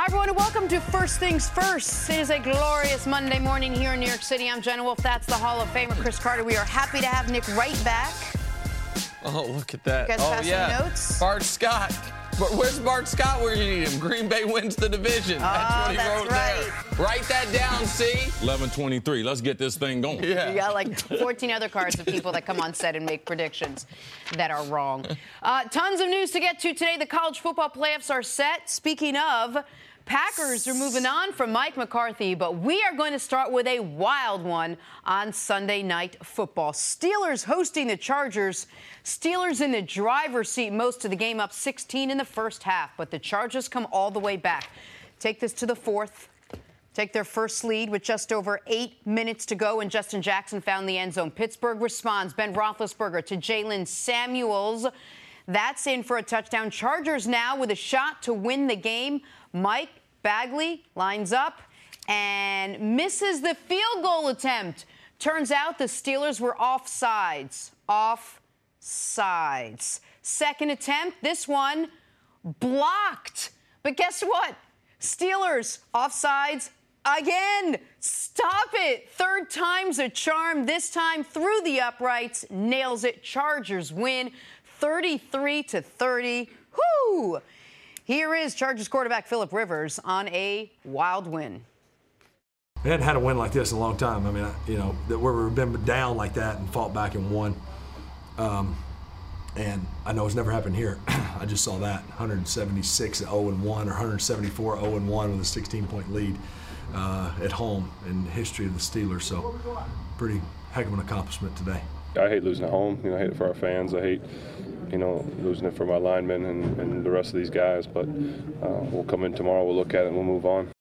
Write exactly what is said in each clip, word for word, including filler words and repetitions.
everyone, and welcome to First Things First. It is a glorious Monday morning here in New York City. I'm Jenna Wolf. That's the Hall of Famer, Chris Carter. We are happy to have Nick Wright back. Oh, look at that. You guys oh, pass yeah. some notes? Bart Scott. Where's Bart Scott where you need him? Green Bay wins the division. Oh, that's what he that's wrote right. there. Write that down, see? eleven twenty-three. Let's get this thing going. Yeah. You got like fourteen other cards of people that come on set and make predictions that are wrong. Uh, tons of news to get to today. The college football playoffs are set. Speaking of, Packers are moving on from Mike McCarthy, but we are going to start with a wild one on Sunday Night Football. Steelers hosting the Chargers. Steelers in the driver's seat most of the game, up sixteen in the first half, but the Chargers come all the way back. Take this to the fourth. Take their first lead with just over eight minutes to go, and Justin Jackson found the end zone. Pittsburgh responds. Ben Roethlisberger to Jalen Samuels. That's in for a touchdown. Chargers now with a shot to win the game. Mike Bagley lines up and misses the field goal attempt. Turns out the Steelers were offsides. Offsides. Second attempt, this one blocked. But guess what? Steelers offsides again. Stop it. Third time's a charm. This time through the uprights. Nails it. Chargers win thirty-three to thirty. Whoo! Here is Chargers quarterback Philip Rivers on a wild win. We hadn't had a win like this in a long time. I mean, you know, that where we've been down like that and fought back and won. Um, and I know it's never happened here. I just saw that one seventy-six oh and one or one seventy-four oh and one with a sixteen-point lead uh, at home in the history of the Steelers. So, pretty heck of an accomplishment today. I hate losing at home. You know, I hate it for our fans. I hate, you know, losing it for my linemen and, and the rest of these guys. But uh, we'll come in tomorrow, we'll look at it, and we'll move on.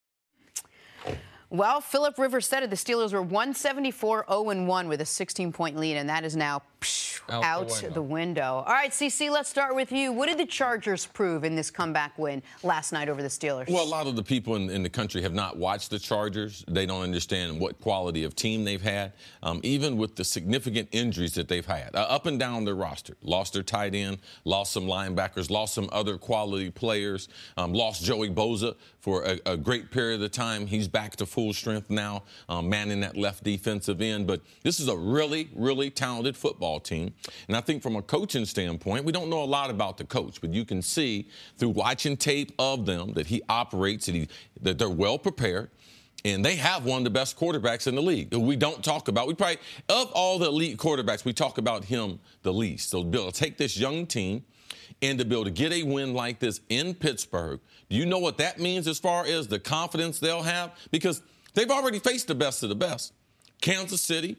Well, Philip Rivers said it. The Steelers were one seventy-four oh and one with a sixteen-point lead, and that is now psh, out, out the, window. the window. All right, C C, let's start with you. What did the Chargers prove in this comeback win last night over the Steelers? Well, a lot of the people in, in the country have not watched the Chargers. They don't understand what quality of team they've had, um, even with the significant injuries that they've had. Uh, up and down their roster. Lost their tight end, lost some linebackers, lost some other quality players, um, lost Joey Bosa for a, a great period of time. He's back to full strength now, um, manning that left defensive end. But this is a really, really talented football team. And I think from a coaching standpoint, we don't know a lot about the coach, but you can see through watching tape of them that he operates, that, he, that they're well prepared. And they have one of the best quarterbacks in the league. We don't talk about, we probably, of all the elite quarterbacks, we talk about him the least. So to be able to take this young team and to be able to get a win like this in Pittsburgh, do you know what that means as far as the confidence they'll have? Because they've already faced the best of the best. Kansas City,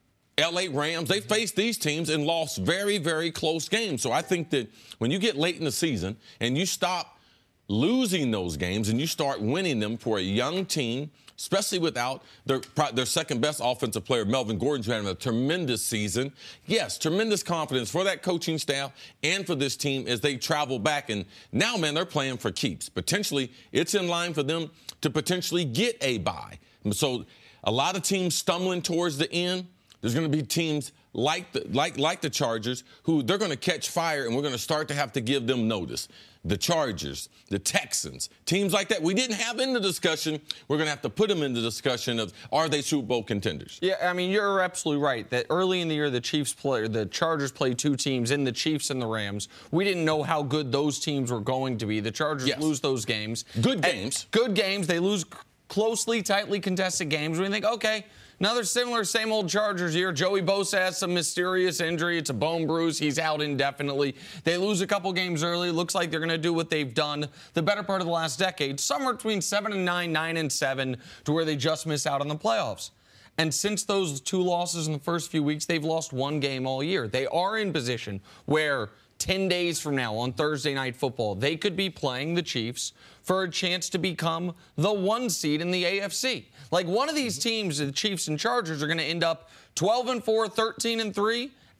L A Rams, they faced these teams and lost very, very close games. So I think that when you get late in the season and you stop losing those games and you start winning them for a young team, especially without their, their second-best offensive player, Melvin Gordon, who had a tremendous season. Yes, tremendous confidence for that coaching staff and for this team as they travel back. And now, man, they're playing for keeps. Potentially, it's in line for them to potentially get a bye. So a lot of teams stumbling towards the end. There's going to be teams like the, like, like the Chargers who they're going to catch fire, and we're going to start to have to give them notice. The Chargers, the Texans, teams like that we didn't have in the discussion. We're going to have to put them in the discussion of, are they Super Bowl contenders? Yeah, I mean, you're absolutely right that early in the year, the Chiefs play, the Chargers played two teams in the Chiefs and the Rams. We didn't know how good those teams were going to be. The Chargers yes. lose those games. Good games. And good games. They lose closely, tightly contested games. We think, okay, another similar, same old Chargers year. Joey Bosa has some mysterious injury. It's a bone bruise. He's out indefinitely. They lose a couple games early. Looks like they're going to do what they've done the better part of the last decade, somewhere between seven and nine, nine and seven, to where they just miss out on the playoffs. And since those two losses in the first few weeks, they've lost one game all year. They are in position where ten days from now on Thursday Night Football, they could be playing the Chiefs for a chance to become the one seed in the A F C. Like, one of these teams, the Chiefs and Chargers, are going to end up twelve and four, thirteen and three,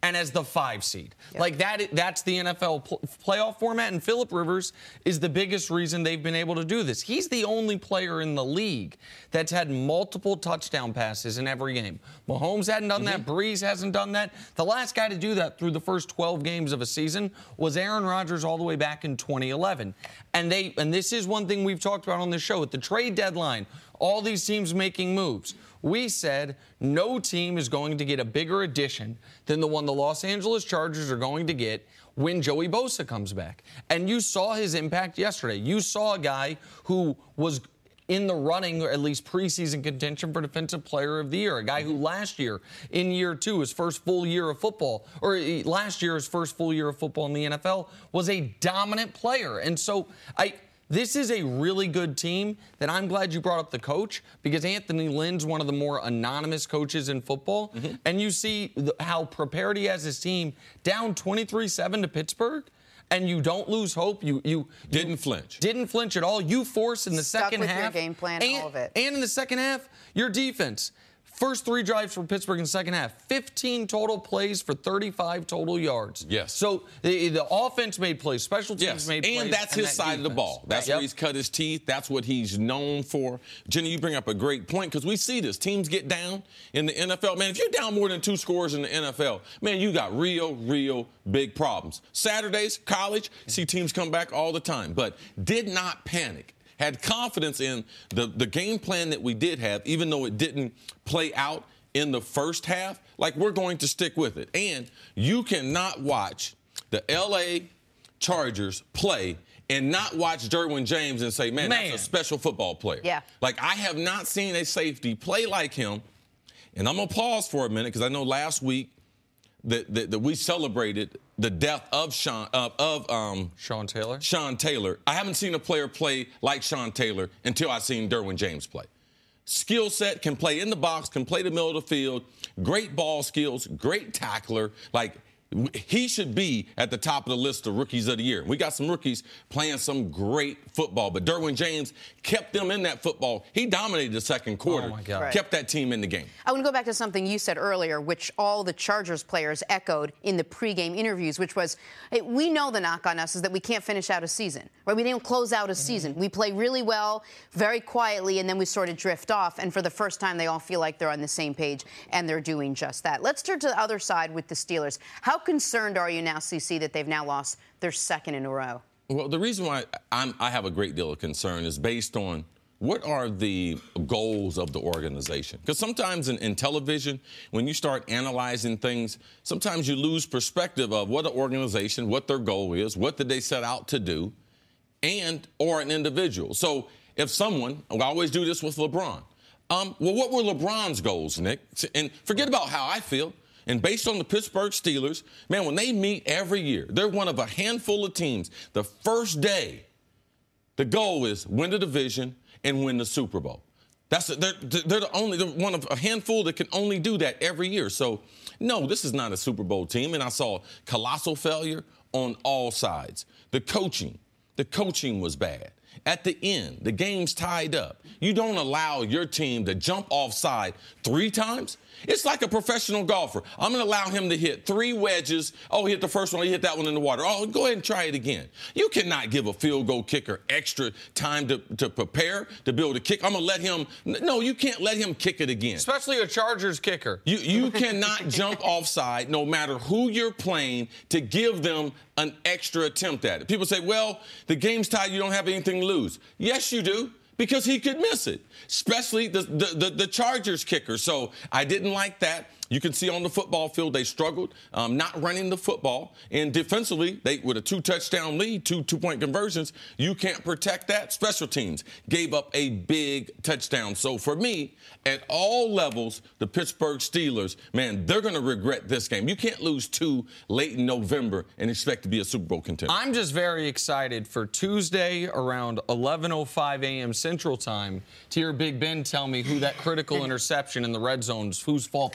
and as the five seed. Yep. Like that, that's the N F L pl- playoff format, and Phillip Rivers is the biggest reason they've been able to do this. He's the only player in the league that's had multiple touchdown passes in every game. Mahomes hadn't done mm-hmm. that. Breeze hasn't done that. The last guy to do that through the first twelve games of a season was Aaron Rodgers all the way back in twenty eleven. And they, and this is one thing we've talked about on this show. At the trade deadline, all these teams making moves. We said no team is going to get a bigger addition than the one the Los Angeles Chargers are going to get when Joey Bosa comes back. And you saw his impact yesterday. You saw a guy who was in the running, or at least preseason contention for Defensive Player of the Year, a guy who last year, in year two, his first full year of football, or last year, his first full year of football in the N F L, was a dominant player. And so I... This is a really good team that I'm glad you brought up the coach, because Anthony Lynn's one of the more anonymous coaches in football. Mm-hmm. And you see the, how prepared he has his team down twenty-three seven to Pittsburgh. And you don't lose hope. You you didn't you flinch. Didn't flinch at all. You force in the Stuck second with half. your game plan, and, all of it. And in the second half, your defense. First three drives for Pittsburgh in the second half. fifteen total plays for thirty-five total yards. Yes. So the, the offense made plays. Special teams yes. made plays. And that's his that side defense. of the ball. That's Yep. where he's cut his teeth. That's what he's known for. Jenny, you bring up a great point, because we see this. Teams get down in the N F L. Man, if you're down more than two scores in the N F L, man, you got real, real big problems. Saturdays, college, see teams come back all the time, but did not panic. Had confidence in the, the game plan that we did have, even though it didn't play out in the first half. Like, we're going to stick with it. And you cannot watch the L A Chargers play and not watch Derwin James and say, man, man, that's a special football player. Yeah. Like, I have not seen a safety play like him. And I'm going to pause for a minute, because I know last week that, that, that we celebrated the death of Sean, uh, of um, Sean Taylor. Sean Taylor. I haven't seen a player play like Sean Taylor until I've seen Derwin James play. Skill set, can play in the box, can play the middle of the field, great ball skills, great tackler. Like, he should be at the top of the list of rookies of the year. We got some rookies playing some great football, but Derwin James kept them in that football. He dominated the second quarter. Oh, my God. Right. Kept that team in the game. I want to go back to something you said earlier, which all the Chargers players echoed in the pregame interviews, which was, hey, we know the knock on us is that we can't finish out a season, right? We didn't close out a mm-hmm. season. We play really well, very quietly, and then we sort of drift off. And for the first time, they all feel like they're on the same page, and they're doing just that. Let's turn to the other side with the Steelers. How concerned are you now, C C, that they've now lost their second in a row? Well, the reason why I'm, I have a great deal of concern is based on what are the goals of the organization? Because sometimes in, in television, when you start analyzing things, sometimes you lose perspective of what an organization, what their goal is, what did they set out to do, and or an individual. So if someone, I always do this with LeBron, um, well, what were LeBron's goals, Nick? And forget about how I feel. And based on the Pittsburgh Steelers, man, when they meet every year, they're one of a handful of teams. The first day, the goal is win the division and win the Super Bowl. That's a, they're, they're the only they're one of a handful that can only do that every year. So, no, this is not a Super Bowl team. And I saw colossal failure on all sides. The coaching, the coaching was bad. At the end, the game's tied up. You don't allow your team to jump offside three times. It's like a professional golfer. I'm going to allow him to hit three wedges. Oh, he hit the first one. He hit that one in the water. Oh, go ahead and try it again. You cannot give a field goal kicker extra time to, to prepare, to be able to kick. I'm going to let him. No, you can't let him kick it again. Especially a Chargers kicker. You, you cannot jump offside, no matter who you're playing, to give them an extra attempt at it. People say, well, the game's tied. You don't have anything to lose. Yes, you do. Because he could miss it, especially the, the, the, the Chargers kicker. So I didn't like that. You can see on the football field they struggled um, not running the football. And defensively, they with a two-touchdown lead, two two-point conversions, you can't protect that. Special teams gave up a big touchdown. So for me, at all levels, the Pittsburgh Steelers, man, they're going to regret this game. You can't lose two late in November and expect to be a Super Bowl contender. I'm just very excited for Tuesday around eleven oh five a.m. Central Time to hear Big Ben tell me who that critical interception in the red zone, whose fault that one was.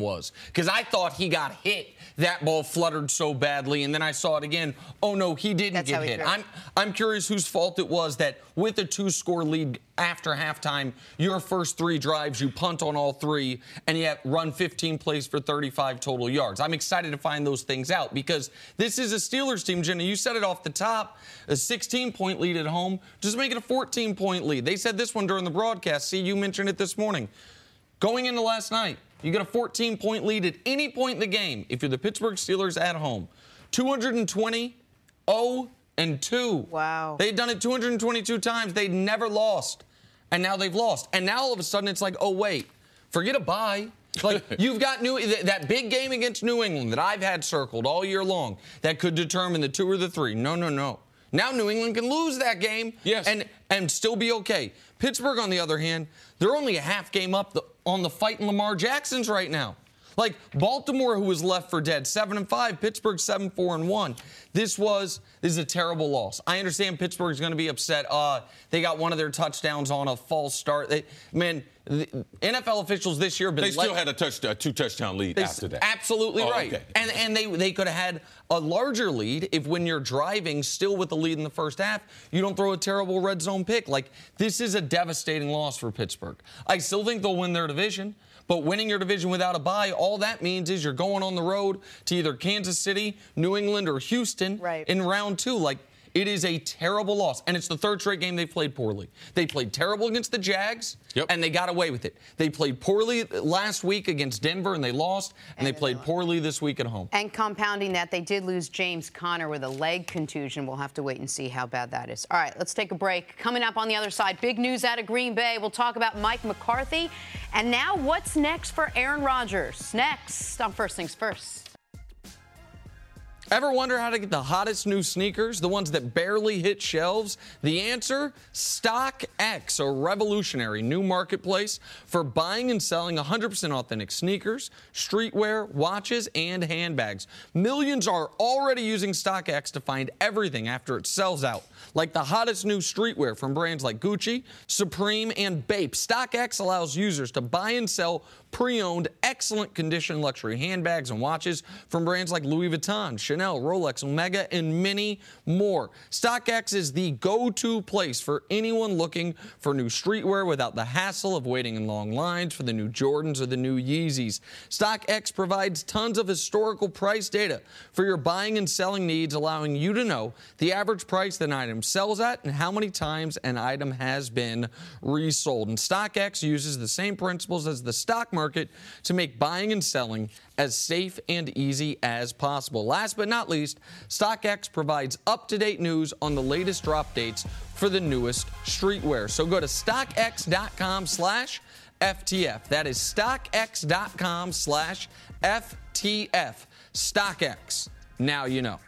was. Because I thought he got hit. That ball fluttered so badly, and then I saw it again. Oh, no, he didn't That's get how he hit. threw. I'm, I'm curious whose fault it was that with a two-score lead after halftime, your first three drives, you punt on all three, and yet run fifteen plays for thirty-five total yards. I'm excited to find those things out because this is a Steelers team, Jenna. You said it off the top, a sixteen-point lead at home. Just make it a fourteen-point lead. They said this one during the broadcast. See, you mentioned it this morning. Going into last night, you get a fourteen-point lead at any point in the game if you're the Pittsburgh Steelers at home. two hundred twenty, oh, and two. Wow. They'd done it two hundred twenty-two times. They'd never lost. And now they've lost. And now all of a sudden it's like, oh, wait, forget a bye. Like, you've got new that big game against New England that I've had circled all year long that could determine the two or the three. No, no, no. Now New England can lose that game yes. and, and still be okay. Pittsburgh, on the other hand, they're only a half game up the, on the fight in Lamar Jackson's right now. Like Baltimore, who was left for dead, seven and five. Pittsburgh seven four and one. This was this is a terrible loss. I understand Pittsburgh's going to be upset. Uh, they got one of their touchdowns on a false start. They, man, the N F L officials this year have been. They still let, had a touch, a two touchdown lead after that. Absolutely oh, right. Okay. And and they they could have had a larger lead if when you're driving still with the lead in the first half, you don't throw a terrible red zone pick. Like this is a devastating loss for Pittsburgh. I still think they'll win their division. But winning your division without a bye, all that means is you're going on the road to either Kansas City, New England, or Houston right. in round two. Like, it is a terrible loss. And it's the third straight game they've played poorly. They played terrible against the Jags, yep. and they got away with it. They played poorly last week against Denver, and they lost. And, and they played poorly this week at home. And compounding that, they did lose James Conner with a leg contusion. We'll have to wait and see how bad that is. All right, let's take a break. Coming up on the other side, big news out of Green Bay. We'll talk about Mike McCarthy. And now what's next for Aaron Rodgers? Next on First Things First. Ever wonder how to get the hottest new sneakers, the ones that barely hit shelves? The answer? StockX, a revolutionary new marketplace for buying and selling one hundred percent authentic sneakers, streetwear, watches, and handbags. Millions are already using StockX to find everything after it sells out, like the hottest new streetwear from brands like Gucci, Supreme, and Bape. StockX allows users to buy and sell pre-owned, excellent condition luxury handbags and watches from brands like Louis Vuitton, Chanel, Rolex, Omega, and many more. StockX is the go-to place for anyone looking for new streetwear without the hassle of waiting in long lines for the new Jordans or the new Yeezys. StockX provides tons of historical price data for your buying and selling needs, allowing you to know the average price that an item sells at and how many times an item has been resold. And StockX uses the same principles as the stock market to make buying and selling as safe and easy as possible. Last but not least, StockX provides up-to-date news on the latest drop dates for the newest streetwear. So go to StockX.com slash FTF. That is StockX.com slash FTF. StockX. Now you know.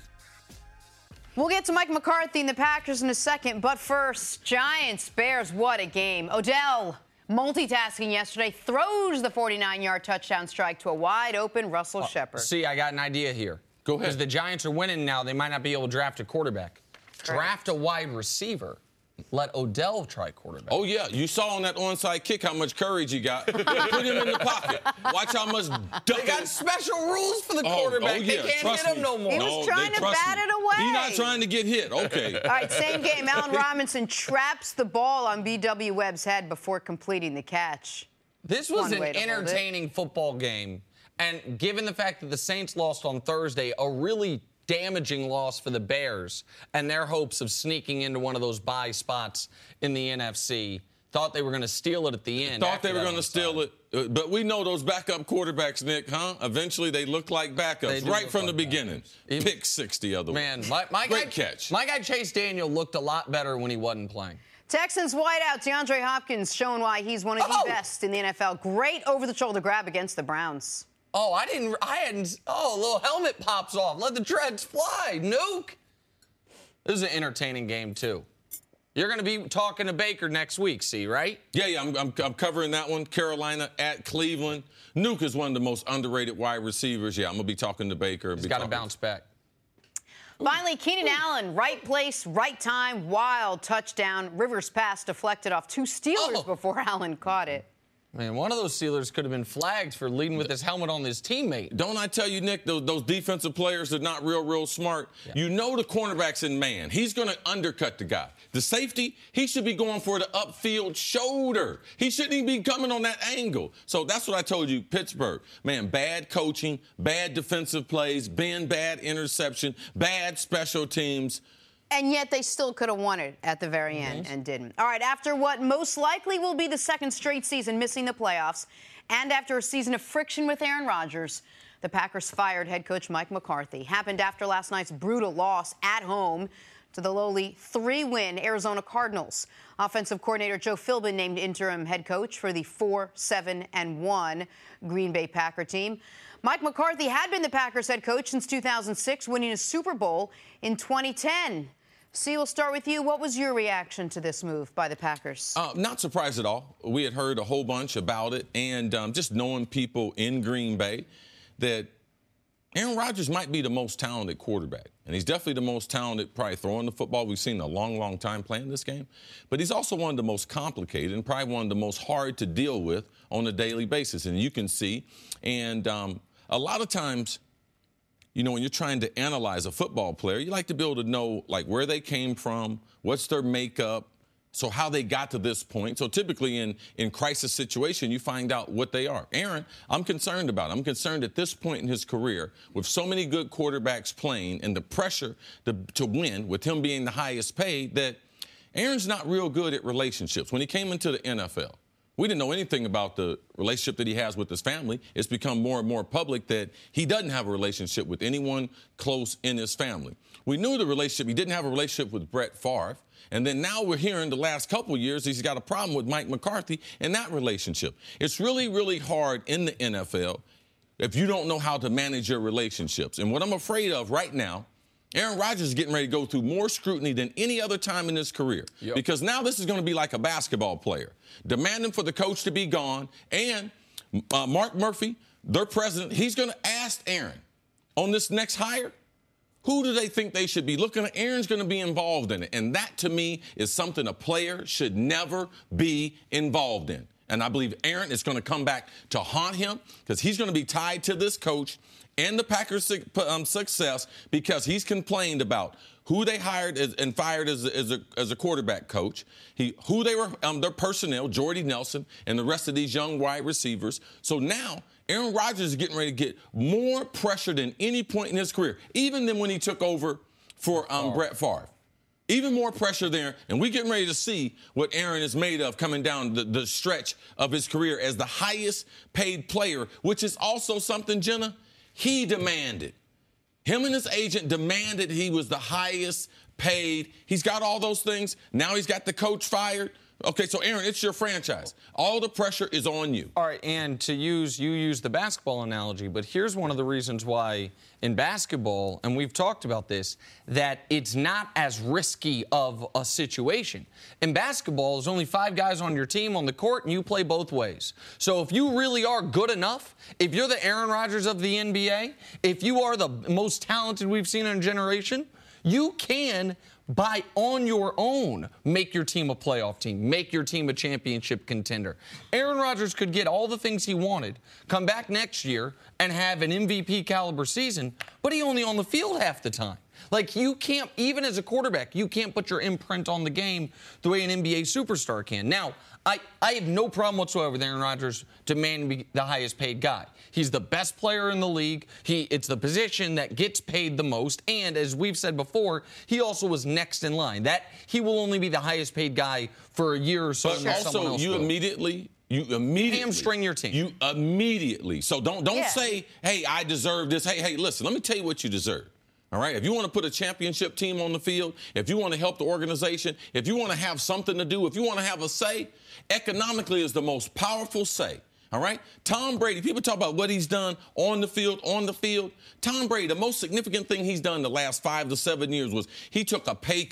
We'll get to Mike McCarthy and the Packers in a second, but first, Giants, Bears, what a game. Odell, multitasking yesterday, throws the forty-nine-yard touchdown strike to a wide-open Russell Uh, Shepard. See, I got an idea here. Go ahead. Because the Giants are winning now, they might not be able to draft a quarterback. Draft a wide receiver. Let Odell try quarterback. Oh, yeah. You saw on that onside kick how much courage he got. Put him in the pocket. Watch how much ducking. They got special rules for the Oh, quarterback. oh, yeah. They can't Trust hit him me. no more. He No, was they trying to trust bat me. it away. He's not trying to get hit. Okay. All right, same game. Allen Robinson traps the ball on B W. Webb's head before completing the catch. This was One an way to hold it. entertaining football game. And given the fact that the Saints lost on Thursday, a really damaging loss for the Bears and their hopes of sneaking into one of those bye spots in the N F C. Thought they were going to steal it at the end. Thought they were going to steal it. Uh, But we know those backup quarterbacks, Nick, huh? Eventually they look like They backups do right look from like the beginning. backups. Pick six the other Man, one. my, my, Great guy, catch. my guy Chase Daniel looked a lot better when he wasn't playing. Texans wideout DeAndre Hopkins showing why he's one of Oh! the best in the N F L. Great over-the-shoulder grab against the Browns. Oh, I didn't, I hadn't, oh, a little helmet pops off. Let the dreads fly. Nuke. This is an entertaining game, too. You're going to be talking to Baker next week, see, right? Yeah, yeah, I'm, I'm, I'm covering that one. Carolina at Cleveland. Nuke is one of the most underrated wide receivers. Yeah, I'm going to be talking to Baker. He's got to bounce back. Finally, Keenan Allen, right place, right time, wild touchdown. Rivers pass deflected off two Steelers Oh. before Allen caught it. Man, one of those Steelers could have been flagged for leading with his helmet on his teammate. Don't I tell you, Nick, those, those defensive players are not real, real smart. Yeah. You know the cornerback's in man. He's going to undercut the guy. The safety, he should be going for the upfield shoulder. He shouldn't even be coming on that angle. So that's what I told you, Pittsburgh. Man, bad coaching, bad defensive plays, been bad interception, bad special teams. And yet they still could have won it at the very end mm-hmm. and didn't. All right, after what most likely will be the second straight season missing the playoffs, and after a season of friction with Aaron Rodgers, the Packers fired head coach Mike McCarthy. Happened after last night's brutal loss at home to the lowly three-win Arizona Cardinals. Offensive coordinator Joe Philbin named interim head coach for the four seven and one Green Bay Packer team. Mike McCarthy had been the Packers head coach since two thousand six, winning a Super Bowl in twenty ten. C, we'll start with you. What was your reaction to this move by the Packers? Uh, not surprised at all. We had heard a whole bunch about it, and um, just knowing people in Green Bay that Aaron Rodgers might be the most talented quarterback, and he's definitely the most talented probably throwing the football we've seen in a long, long time playing this game. But he's also one of the most complicated and probably one of the most hard to deal with on a daily basis, and you can see. And um, a lot of times, you know, when you're trying to analyze a football player, you like to be able to know, like, where they came from, what's their makeup, so how they got to this point. So typically in, in crisis situation, you find out what they are. Aaron, I'm concerned about. I'm concerned at this point in his career, with so many good quarterbacks playing and the pressure to, to win, with him being the highest paid, that Aaron's not real good at relationships. When he came into the N F L, we didn't know anything about the relationship that he has with his family. It's become more and more public that he doesn't have a relationship with anyone close in his family. We knew the relationship. He didn't have a relationship with Brett Favre. And then now we're hearing the last couple of years he's got a problem with Mike McCarthy in that relationship. It's really, really hard in the N F L if you don't know how to manage your relationships. And what I'm afraid of right now, Aaron Rodgers is getting ready to go through more scrutiny than any other time in his career. Yep. Because now this is going to be like a basketball player, demanding for the coach to be gone. And uh, Mark Murphy, their president, he's going to ask Aaron on this next hire, who do they think they should be looking at? Aaron's going to be involved in it. And that, to me, is something a player should never be involved in. And I believe Aaron is going to come back to haunt him because he's going to be tied to this coach and the Packers' um, success because he's complained about who they hired as, and fired as, as, a, as a quarterback coach, he, who they were, um, their personnel, Jordy Nelson, and the rest of these young wide receivers. So now Aaron Rodgers is getting ready to get more pressure than any point in his career, even than when he took over for um, Brett Favre. Even more pressure there, and we're getting ready to see what Aaron is made of coming down the, the stretch of his career as the highest paid player, which is also something, Jenna, he demanded. Him and his agent demanded he was the highest paid. He's got all those things. Now he's got the coach fired. Okay, so, Aaron, it's your franchise. All the pressure is on you. All right, and to use, you use the basketball analogy, but here's one of the reasons why in basketball, and we've talked about this, that it's not as risky of a situation. In basketball, there's only five guys on your team on the court, and you play both ways. So if you really are good enough, if you're the Aaron Rodgers of the N B A, if you are the most talented we've seen in a generation, you can by on your own, make your team a playoff team, make your team a championship contender. Aaron Rodgers could get all the things he wanted, come back next year and have an M V P caliber season, but he only on the field half the time. Like, you can't, even as a quarterback, you can't put your imprint on the game the way an N B A superstar can. Now, I, I have no problem whatsoever with Aaron Rodgers demanding to be the highest paid guy. He's the best player in the league. He, it's the position that gets paid the most. And as we've said before, he also was next in line. That he will only be the highest paid guy for a year or so. But also, you will. immediately, you immediately hamstring your team. You immediately. So don't don't yeah. say, hey, I deserve this. Hey, hey, listen, let me tell you what you deserve. All right, if you want to put a championship team on the field, if you want to help the organization, if you want to have something to do, if you want to have a say, economically is the most powerful say. All right? Tom Brady, people talk about what he's done on the field, on the field. Tom Brady, the most significant thing he's done the last five to seven years was he took a pay cut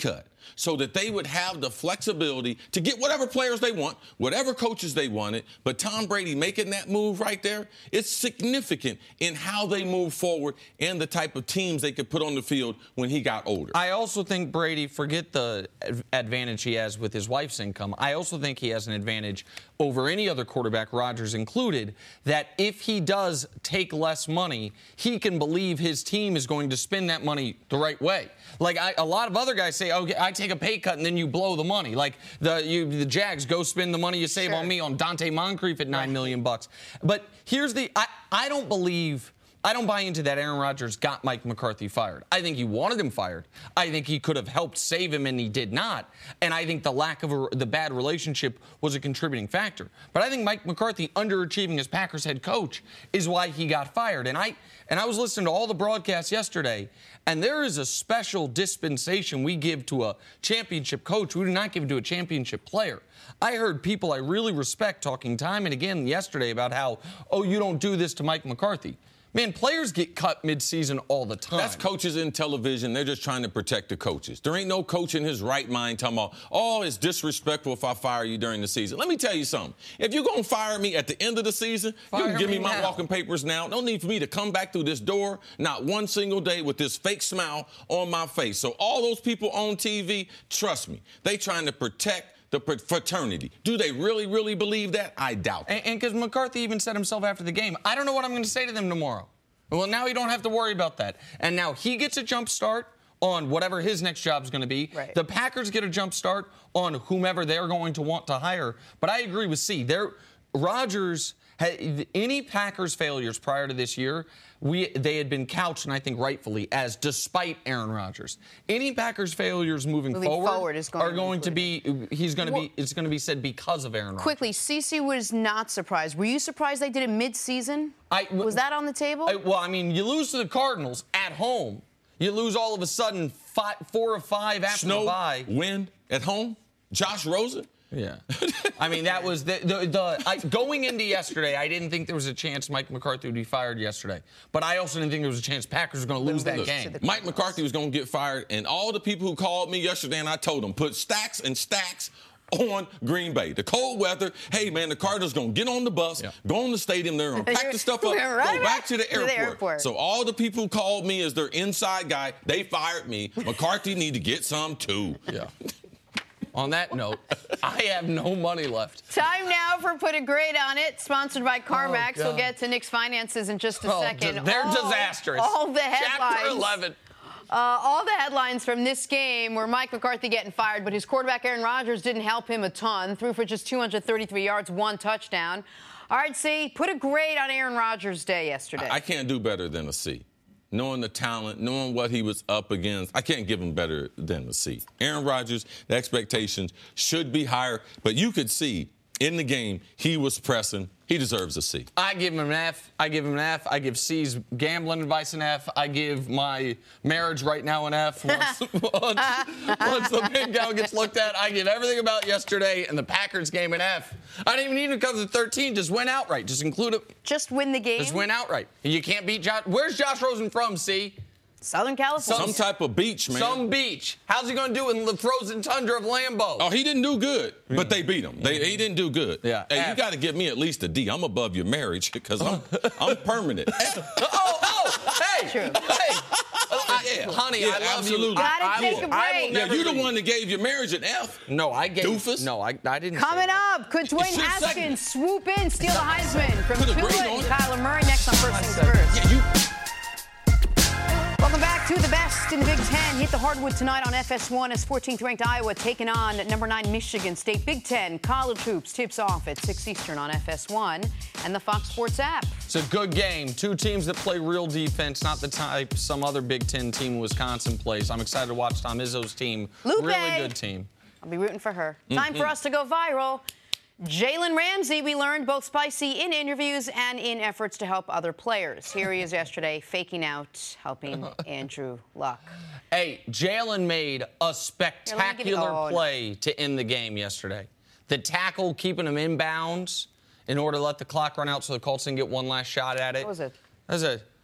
so that they would have the flexibility to get whatever players they want, whatever coaches they wanted. But Tom Brady making that move right there, it's significant in how they move forward and the type of teams they could put on the field when he got older. I also think Brady, forget the advantage he has with his wife's income. I also think he has an advantage over any other quarterback, Rodgers included, that if he does take less money, he can believe his team is going to spend that money the right way. Like I, a lot of other guys say, okay, I take a pay cut and then you blow the money. Like the you, the Jags go spend the money you save Sure. on me on Dante Moncrief at nine million bucks. But here's the I, I don't believe. I don't buy into that Aaron Rodgers got Mike McCarthy fired. I think he wanted him fired. I think he could have helped save him, and he did not. And I think the lack of a, the bad relationship was a contributing factor. But I think Mike McCarthy underachieving as Packers head coach is why he got fired. And I and I was listening to all the broadcasts yesterday, and there is a special dispensation we give to a championship coach. We do not give to a championship player. I heard people I really respect talking time and again yesterday about how, oh, you don't do this to Mike McCarthy. Man, players get cut midseason all the time. That's coaches in television. They're just trying to protect the coaches. There ain't no coach in his right mind talking about, oh, it's disrespectful if I fire you during the season. Let me tell you something. If you're going to fire me at the end of the season, Fire you can give me, me my now. walking papers now. No need for me to come back through this door not one single day with this fake smile on my face. So all those people on T V, trust me, they trying to protect the fraternity. Do they really, really believe that? I doubt it. And because McCarthy even said himself after the game, I don't know what I'm going to say to them tomorrow. Well, now you don't have to worry about that. And now he gets a jump start on whatever his next job is going to be. Right. The Packers get a jump start on whomever they're going to want to hire. But I agree with C. There, Rodgers, had, any Packers failures prior to this year, we they had been couched, and I think rightfully, as despite Aaron Rodgers. Any Packers failures moving, Moving forward, forward is going are to going to be, he's going to Well, be, it's going to be said because of Aaron Rodgers. Quickly, Cece was not surprised. Were you surprised they did it mid-season? I- was that on the table? I, well, I mean, you lose to the Cardinals at home. You lose all of a sudden five, four or five after Snow, the bye. wind at home, Josh Rosen. Yeah. I mean, that was the, the, the I, going into yesterday, I didn't think there was a chance Mike McCarthy would be fired yesterday. But I also didn't think there was a chance Packers were going to lose that Look, game. Mike McCarthy was going to get fired, and all the people who called me yesterday, and I told them, put stacks and stacks on Green Bay. The cold weather, hey, man, the Cardinals going to get on the bus, Yeah. go in the stadium, they're going to pack the stuff up, We're right go back to the, to the airport. airport. So all the people who called me as their inside guy, they fired me. McCarthy need to get some, too. Yeah. On that note, I have no money left. Time now for Put a Grade on It, sponsored by CarMax. God. we'll get to Nick's finances in just a Oh, second. they're all, disastrous. All the headlines. Chapter eleven. Uh, all the headlines from this game were Mike McCarthy getting fired, but his quarterback Aaron Rodgers didn't help him a ton. Threw for just two hundred thirty-three yards, one touchdown. All right, C, put a grade on Aaron Rodgers' day yesterday. I can't do better than a C. Knowing the talent, knowing what he was up against, I can't give him better than a C. Aaron Rodgers, the expectations should be higher, but you could see in the game he was pressing. He deserves a C. I give him an F. I give him an F. I give C's gambling advice an F. I give my marriage right now an F. Once, once, once the big guy gets looked at, I give everything about yesterday and the Packers game an F. I didn't even need to cover the thirteen. Just win outright. Just include it. Just win the game. Just win outright. You can't beat Josh. Where's Josh Rosen from, C? Southern California. Some type of beach, man. Some beach. How's he going to do in the frozen tundra of Lambeau? Oh, he didn't do good, but they beat him. They, he didn't do good. Yeah. Hey, F. you got to give me at least a D. I'm above your marriage because I'm I'm permanent. oh, oh, hey, True. hey, I- Yeah. honey, Yeah, I love absolutely. you. Gotta I, I take will, a I will break. Yeah, never you're the leave. one that gave your marriage an F. No, I gave. Doofus. No, I, I didn't. Coming say that. up, could Dwayne It's your Haskins segment. swoop in, steal the Heisman from Put a Tua grade and on it. Kyler Murray next on First Things segment. First? Yeah, you. Welcome back to the best in the Big Ten. Hit the hardwood tonight on F S one as fourteenth ranked Iowa taking on number nine Michigan State. Big Ten college hoops tips off at six Eastern on F S one and the Fox Sports app. It's a good game. Two teams that play real defense, not the type some other Big Ten team Wisconsin plays. I'm excited to watch Tom Izzo's team. Lupe. Really good team. I'll be rooting for her. Mm-hmm. Time for us to go viral. Jalen Ramsey, we learned, both spicy in interviews and in efforts to help other players. Here he is yesterday, faking out, helping Andrew Luck. Hey, Jalen made a spectacular Oh, no. play to end the game yesterday. The tackle keeping him in bounds in order to let the clock run out so the Colts can get one last shot at it. What was it? That was a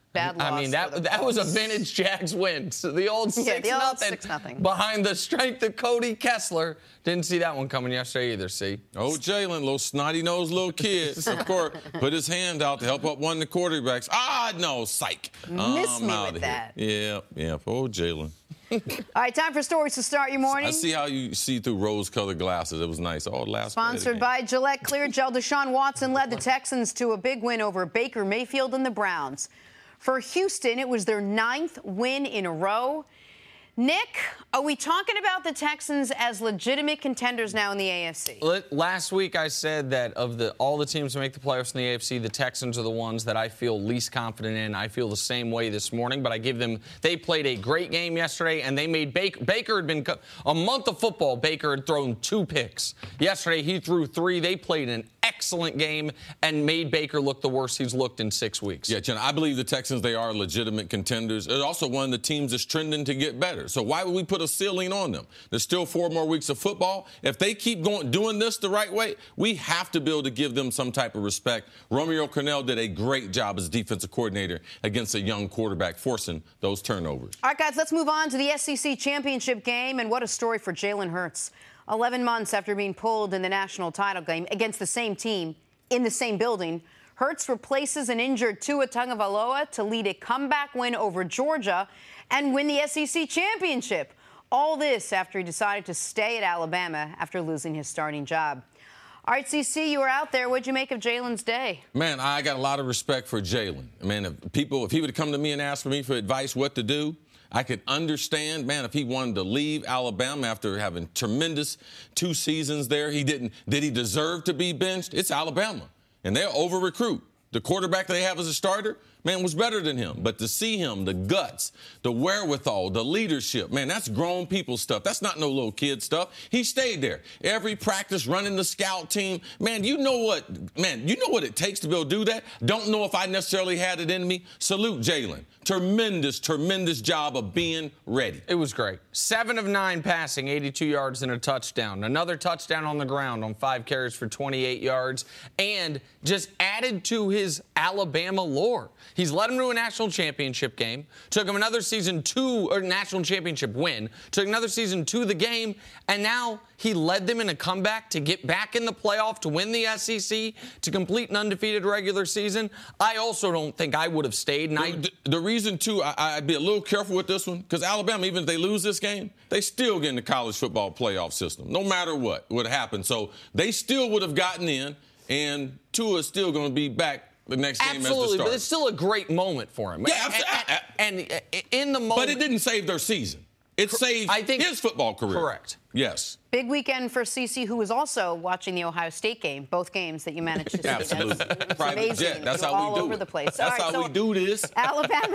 Bad loss. I mean, that that was a vintage Jags win. So the old yeah, six the old nothing six nothing behind the strength of Cody Kessler. Didn't see that one coming yesterday either. See? Oh, Jalen, little snotty-nosed little kid, of course, put his hand out to help up one of the quarterbacks. Ah, no, psych. Miss I'm me out with of that. Here. Yeah, yeah. Oh, Jalen. All right, time for stories to start your morning. I see how you see through rose-colored glasses. It was nice. Oh, last Sponsored by Gillette Clear Gel. Deshaun Watson led the Texans to a big win over Baker Mayfield and the Browns. For Houston, it was their ninth win in a row. Nick, are we talking about the Texans as legitimate contenders now in the A F C? Last week I said that of the all the teams that make the playoffs in the A F C, the Texans are the ones that I feel least confident in. I feel the same way this morning, but I give them – they played a great game yesterday, and they made Baker – Baker had been – a month of football, Baker had thrown two picks. Yesterday he threw three. They played an excellent game and made Baker look the worst he's looked in six weeks. Yeah, Jen, I believe the Texans, they are legitimate contenders. They're also one of the teams that's trending to get better. So why would we put a ceiling on them? There's still four more weeks of football. If they keep going doing this the right way, we have to be able to give them some type of respect. Romeo Crennel did a great job as defensive coordinator against a young quarterback, forcing those turnovers. All right, guys, let's move on to the S E C championship game, and what a story for Jalen Hurts. eleven months after being pulled in the national title game against the same team in the same building, Hurts replaces an injured Tua Tagovailoa to lead a comeback win over Georgia and win the S E C championship. All this after he decided to stay at Alabama after losing his starting job. All right, C C, you were out there. What'd you make of Jalen's day? Man, I got a lot of respect for Jalen. Man, if people, if he would come to me and ask for me for advice what to do, I could understand, man, if he wanted to leave Alabama after having tremendous two seasons there. He didn't. Did he deserve to be benched? It's Alabama, and they'll over-recruit. The quarterback they have as a starter, man, was better than him. But to see him, the guts, the wherewithal, the leadership, man, that's grown people stuff. That's not no little kid stuff. He stayed there. Every practice running the scout team. Man, you know what, man, you know what it takes to be able to do that? Don't know if I necessarily had it in me. Salute Jalen. Tremendous, tremendous job of being ready. It was great. Seven of nine passing, eighty-two yards and a touchdown. Another touchdown on the ground on five carries for twenty-eight yards. And just added to his Alabama lore. He's led him to a national championship game, took him another season to or national championship win, took another season to the game, and now he led them in a comeback to get back in the playoff, to win the S E C, to complete an undefeated regular season. I also don't think I would have stayed. And the, I, the, the reason, too, I, I'd be a little careful with this one, because Alabama, even if they lose this game, they still get in the college football playoff system, no matter what would happen. So they still would have gotten in, and Tua is still going to be back the next game absolutely, as the starter. but it's still a great moment for him. Yeah, and, and, and in the moment. But it didn't save their season. It saved I think, his football career. Correct. Yes. Big weekend for C C, who was also watching the Ohio State game, both games that you managed to see. Absolutely. That's Private amazing. jet. That's You're how we all do over it. the place. That's all right, how so we do this. Alabama,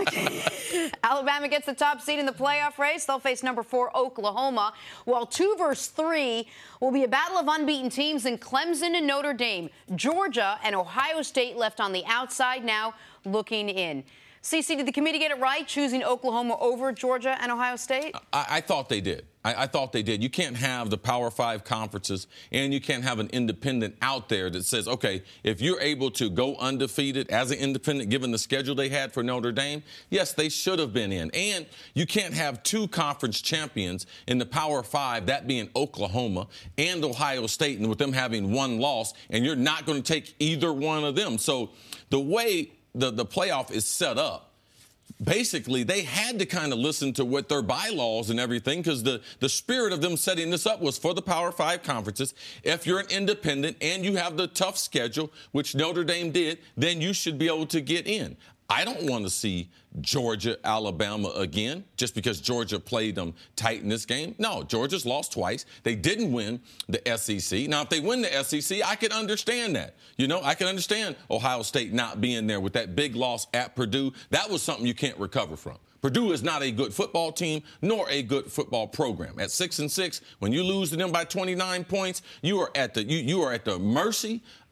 Alabama gets the top seed in the playoff race. They'll face number four Oklahoma, while two versus three will be a battle of unbeaten teams in Clemson and Notre Dame. Georgia and Ohio State left on the outside now, looking in. C C, did the committee get it right, choosing Oklahoma over Georgia and Ohio State? I, I thought they did. I, I thought they did. You can't have the Power Five conferences, and you can't have an independent out there that says, okay, if you're able to go undefeated as an independent, given the schedule they had for Notre Dame, yes, they should have been in. And you can't have two conference champions in the Power Five, that being Oklahoma and Ohio State, and with them having one loss, and you're not going to take either one of them. So the way the, the playoff is set up, basically, they had to kind of listen to what their bylaws and everything, because the, the spirit of them setting this up was for the Power Five conferences. If you're an independent and you have the tough schedule, which Notre Dame did, then you should be able to get in. I don't want to see Georgia, Alabama again, just because Georgia played them tight in this game. No, Georgia's lost twice. They didn't win the S E C. Now, if they win the S E C, I could understand that. You know, I can understand Ohio State not being there with that big loss at Purdue. That was something you can't recover from. Purdue is not a good football team, nor a good football program. At six and six, when you lose to them by twenty-nine points, you are at the you, you are at the mercy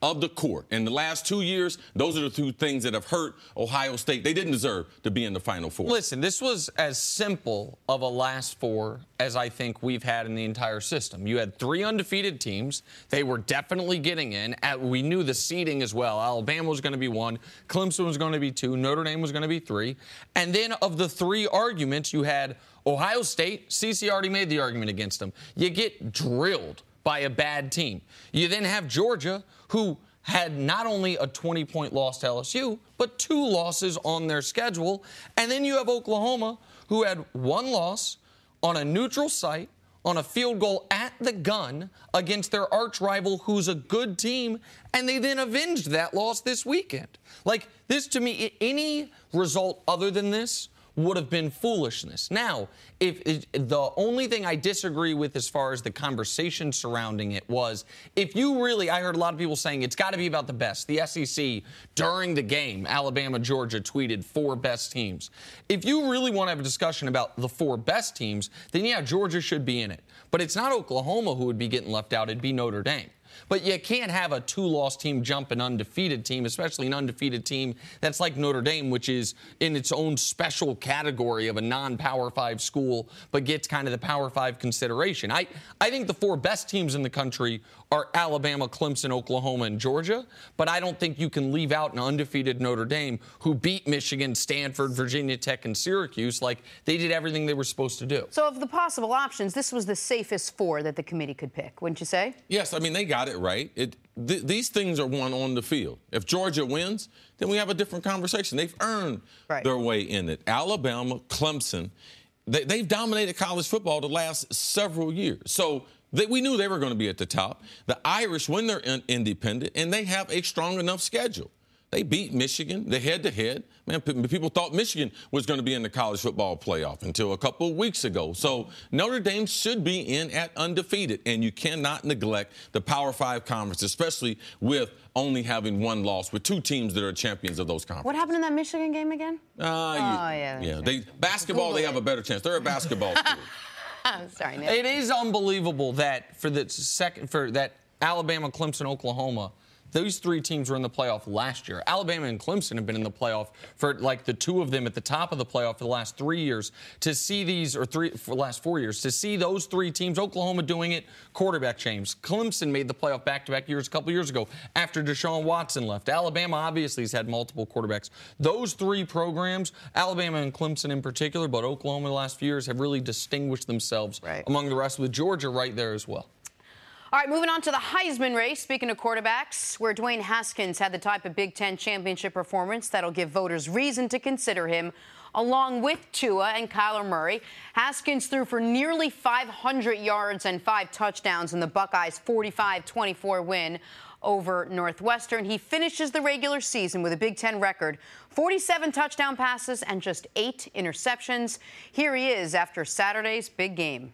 of the court. In the last two years, those are the two things that have hurt Ohio State. They didn't deserve to be in the Final Four. Listen, this was as simple of a last four as I think we've had in the entire system. You had three undefeated teams. They were definitely getting in. We knew the seeding as well. Alabama was going to be one. Clemson was going to be two. Notre Dame was going to be three. And then of the three arguments, you had Ohio State. C C already made the argument against them. You get drilled by a bad team. You then have Georgia, who had not only a twenty-point loss to L S U, but two losses on their schedule. And then you have Oklahoma, who had one loss on a neutral site, on a field goal at the gun against their arch rival, who's a good team, and they then avenged that loss this weekend. Like, this, to me, any result other than this would have been foolishness. Now, if, if the only thing I disagree with as far as the conversation surrounding it was, if you really, I heard a lot of people saying it's got to be about the best. The S E C, during the game, Alabama, Georgia tweeted four best teams. If you really want to have a discussion about the four best teams, then yeah, Georgia should be in it. But it's not Oklahoma who would be getting left out. It'd be Notre Dame. But you can't have a two-loss team jump an undefeated team, especially an undefeated team that's like Notre Dame, which is in its own special category of a non-Power Five school, but gets kind of the Power Five consideration. I, I think the four best teams in the country are Alabama, Clemson, Oklahoma, and Georgia, but I don't think you can leave out an undefeated Notre Dame who beat Michigan, Stanford, Virginia Tech, and Syracuse. Like, they did everything they were supposed to do. So of the possible options, this was the safest four that the committee could pick, wouldn't you say? Yes, I mean, they got it right. It, th- these things are won on the field. If Georgia wins, then we have a different conversation. They've earned right. their way in it. Alabama, Clemson, they, they've dominated college football the last several years. So they, we knew they were going to be at the top. The Irish, when they're in, independent, and they have a strong enough schedule. They beat Michigan, the head-to-head. Man, people thought Michigan was going to be in the college football playoff until a couple of weeks ago. So Notre Dame should be in at undefeated, and you cannot neglect the Power Five conference, especially with only having one loss with two teams that are champions of those conferences. What happened in that Michigan game again? Uh, oh, yeah. Yeah, they, basketball, Google they have it. a better chance. They're a basketball school. I'm sorry, Nick. It is unbelievable that for the second, for that Alabama, Clemson, Oklahoma, those three teams were in the playoff last year. Alabama and Clemson have been in the playoff for like the two of them at the top of the playoff for the last three years. To see these, or three for the last four years, to see those three teams, Oklahoma doing it, quarterback change. Clemson made the playoff back-to-back years a couple years ago after Deshaun Watson left. Alabama obviously has had multiple quarterbacks. Those three programs, Alabama and Clemson in particular, but Oklahoma in the last few years have really distinguished themselves right. among the rest, with Georgia right there as well. All right, moving on to the Heisman race. Speaking of quarterbacks, where Dwayne Haskins had the type of Big Ten championship performance that'll give voters reason to consider him, along with Tua and Kyler Murray. Haskins threw for nearly five hundred yards and five touchdowns in the Buckeyes' forty-five twenty-four win over Northwestern. He finishes the regular season with a Big Ten record, forty-seven touchdown passes and just eight interceptions. Here he is after Saturday's big game.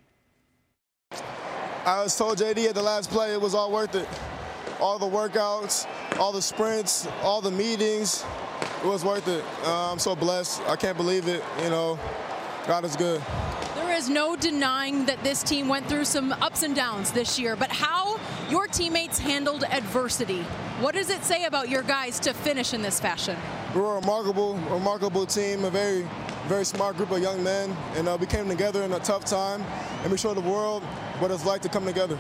I was told J D at the last play it was all worth it. All the workouts, all the sprints, all the meetings, it was worth it. Uh, I'm so blessed. I can't believe it. You know, God is good. There is no denying that this team went through some ups and downs this year, but how your teammates handled adversity, what does it say about your guys to finish in this fashion? We're a remarkable, remarkable team, a very, very smart group of young men, and uh, we came together in a tough time, and we showed the world what it's like to come together.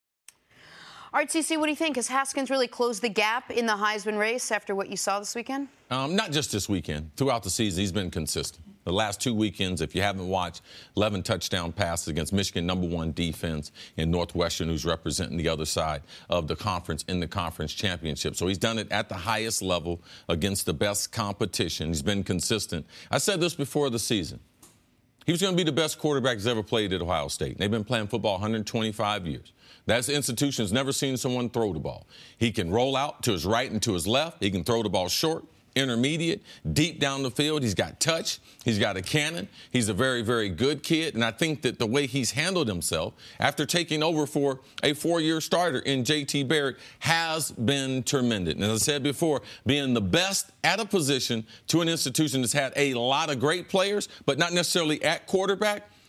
All right, C C, what do you think? Has Haskins really closed the gap in the Heisman race after what you saw this weekend? Um, not just this weekend. Throughout the season, he's been consistent. The last two weekends, if you haven't watched, eleven touchdown passes against Michigan, number one defense, and Northwestern, who's representing the other side of the conference in the conference championship. So he's done it at the highest level against the best competition. He's been consistent. I said this before the season. He was going to be the best quarterback that's ever played at Ohio State. They've been playing football one hundred twenty-five years. That institution has never seen someone throw the ball. He can roll out to his right and to his left. He can throw the ball short, intermediate, deep down the field. He's got touch. He's got a cannon. He's a very, very good kid. And I think that the way he's handled himself after taking over for a four-year starter in J T Barrett has been tremendous. And as I said before, being the best at a position to an institution that's had a lot of great players, but not necessarily at quarterback,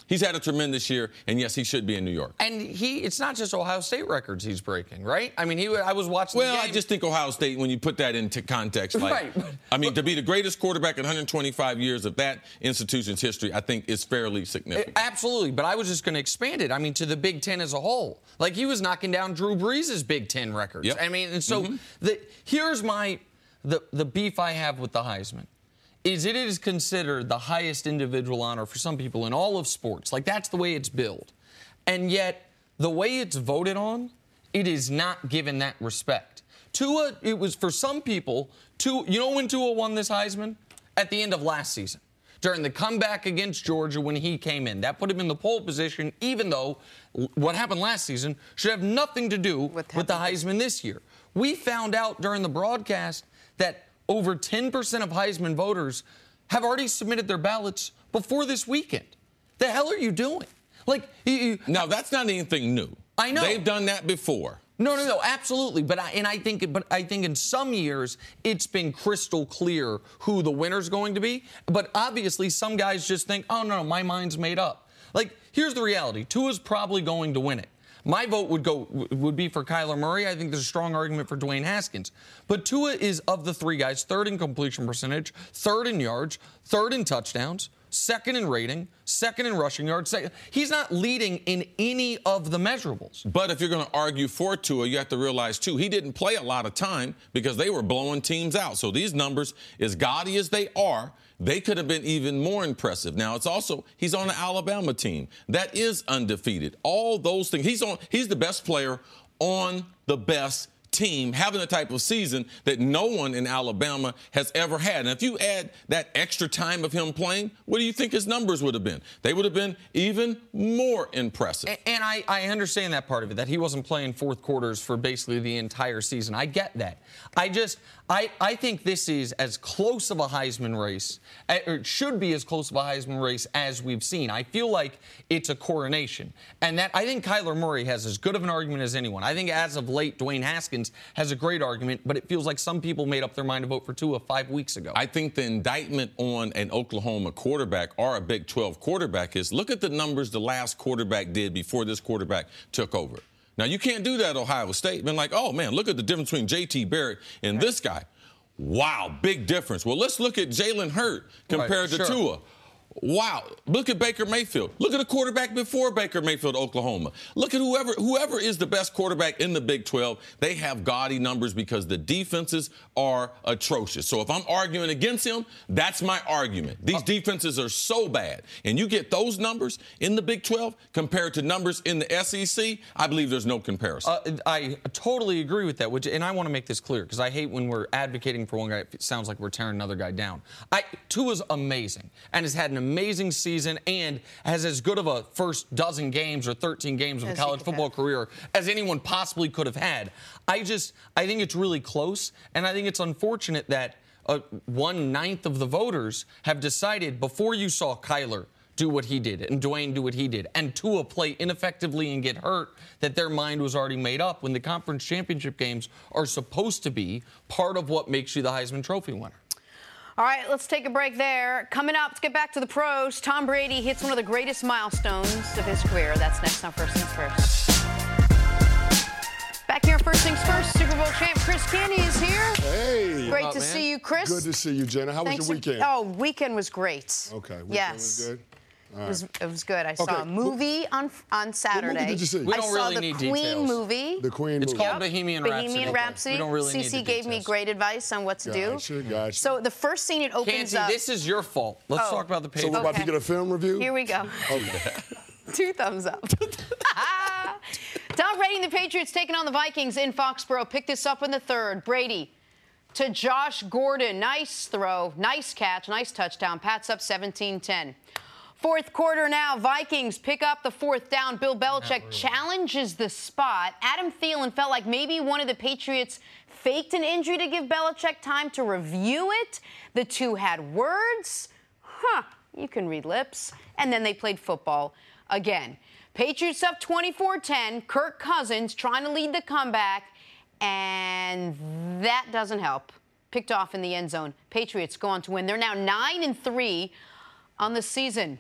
He's had a tremendous year, and yes, he should be in New York. And he—it's not just Ohio State records he's breaking, right? I mean, he. I was watching. Well, the game. I just think Ohio State, when you put that into context, like, right. I mean, to be the greatest quarterback in one hundred twenty-five years of that institution's history, I think is fairly significant. Absolutely, but I was just going to expand it. I mean, to the Big Ten as a whole. Like, he was knocking down Drew Brees' Big Ten records. Yep. I mean, and so mm-hmm. the, here's my the the beef I have with the Heisman. Is it is considered the highest individual honor for some people in all of sports. Like, that's the way it's billed. And yet, the way it's voted on, it is not given that respect. Tua, it was for some people, Tua, you know when Tua won this Heisman? At the end of last season. During the comeback against Georgia when he came in. That put him in the pole position, even though what happened last season should have nothing to do with, with the Heisman this year. We found out during the broadcast that over ten percent of Heisman voters have already submitted their ballots before this weekend. The hell are you doing? Like, you, you, now that's not anything new. I know they've done that before. No, no, no, absolutely. But I, and I think, but I think in some years it's been crystal clear who the winner's going to be. But obviously, some guys just think, oh no, my mind's made up. Like, here's the reality: Tua's probably going to win it. My vote would go would be for Kyler Murray. I think there's a strong argument for Dwayne Haskins. But Tua is, of the three guys, third in completion percentage, third in yards, third in touchdowns, second in rating, second in rushing yards. Second. He's not leading in any of the measurables. But if you're going to argue for Tua, you have to realize, too, he didn't play a lot of time because they were blowing teams out. So these numbers, as gaudy as they are, they could have been even more impressive. Now, it's also, he's on the Alabama team. That is undefeated. All those things. He's on. He's the best player on the best team, having the type of season that no one in Alabama has ever had. And if you add that extra time of him playing, what do you think his numbers would have been? They would have been even more impressive. And, and I, I understand that part of it, that he wasn't playing fourth quarters for basically the entire season. I get that. I just, I, I think this is as close of a Heisman race, or it should be as close of a Heisman race as we've seen. I feel like it's a coronation. And that, I think Kyler Murray has as good of an argument as anyone. I think as of late, Dwayne Haskins has a great argument, but it feels like some people made up their mind to vote for Tua five weeks ago. I think the indictment on an Oklahoma quarterback or a Big twelve quarterback is, look at the numbers the last quarterback did before this quarterback took over. Now, you can't do that at Ohio State. Been like, oh, man, look at the difference between J T Barrett and this guy. Wow, big difference. Well, let's look at Jalen Hurts compared right, to sure. Tua. Wow. Look at Baker Mayfield. Look at the quarterback before Baker Mayfield, Oklahoma. Look at whoever whoever is the best quarterback in the Big twelve. They have gaudy numbers because the defenses are atrocious. So if I'm arguing against him, that's my argument. These defenses are so bad. And you get those numbers in the Big twelve compared to numbers in the S E C, I believe there's no comparison. Uh, I totally agree with that, which, and I want to make this clear because I hate when we're advocating for one guy, it sounds like we're tearing another guy down. I, Tua's amazing and has had an amazing season and has as good of a first dozen games or thirteen games of a college football career as anyone possibly could have had. I just, I think it's really close, and I think it's unfortunate that uh, one ninth of the voters have decided before you saw Kyler do what he did and Dwayne do what he did and Tua play ineffectively and get hurt, that their mind was already made up when the conference championship games are supposed to be part of what makes you the Heisman Trophy winner. All right, let's take a break there. Coming up, let's get back to the pros. Tom Brady hits one of the greatest milestones of his career. That's next on First Things First. Back here, First Things First, Super Bowl champ Chris Canty is here. Hey. Great up, to man? see you, Chris. Good to see you, Jenna. How Thanks was your weekend? For, oh, weekend was great. Okay, weekend yes. was good. It was, it was good. I Okay. saw a movie on on Saturday. What movie did you see? We I don't saw really the need Queen details. movie. The Queen It's movie. called Bohemian Rhapsody. Bohemian Rhapsody. We don't really need Cece the gave me details. great advice on what to do. Gotcha, gotcha. So the first scene it opens Canty, up. this is your fault. Let's Oh. talk about the So Patriots. we're about to Okay. get a film review? Here we go. Okay. Two thumbs up. Tom Brady and the Patriots taking on the Vikings in Foxborough. Pick this up in the third. Brady to Josh Gordon. Nice throw. Nice catch. Nice touchdown. Pats up seventeen ten. Fourth quarter now. Vikings pick up the fourth down. Bill Belichick really. challenges the spot. Adam Thielen felt like maybe one of the Patriots faked an injury to give Belichick time to review it. The two had words. Huh. You can read lips. And then they played football again. Patriots up twenty-four ten. Kirk Cousins trying to lead the comeback. And that doesn't help. Picked off in the end zone. Patriots go on to win. They're now nine and three on the season.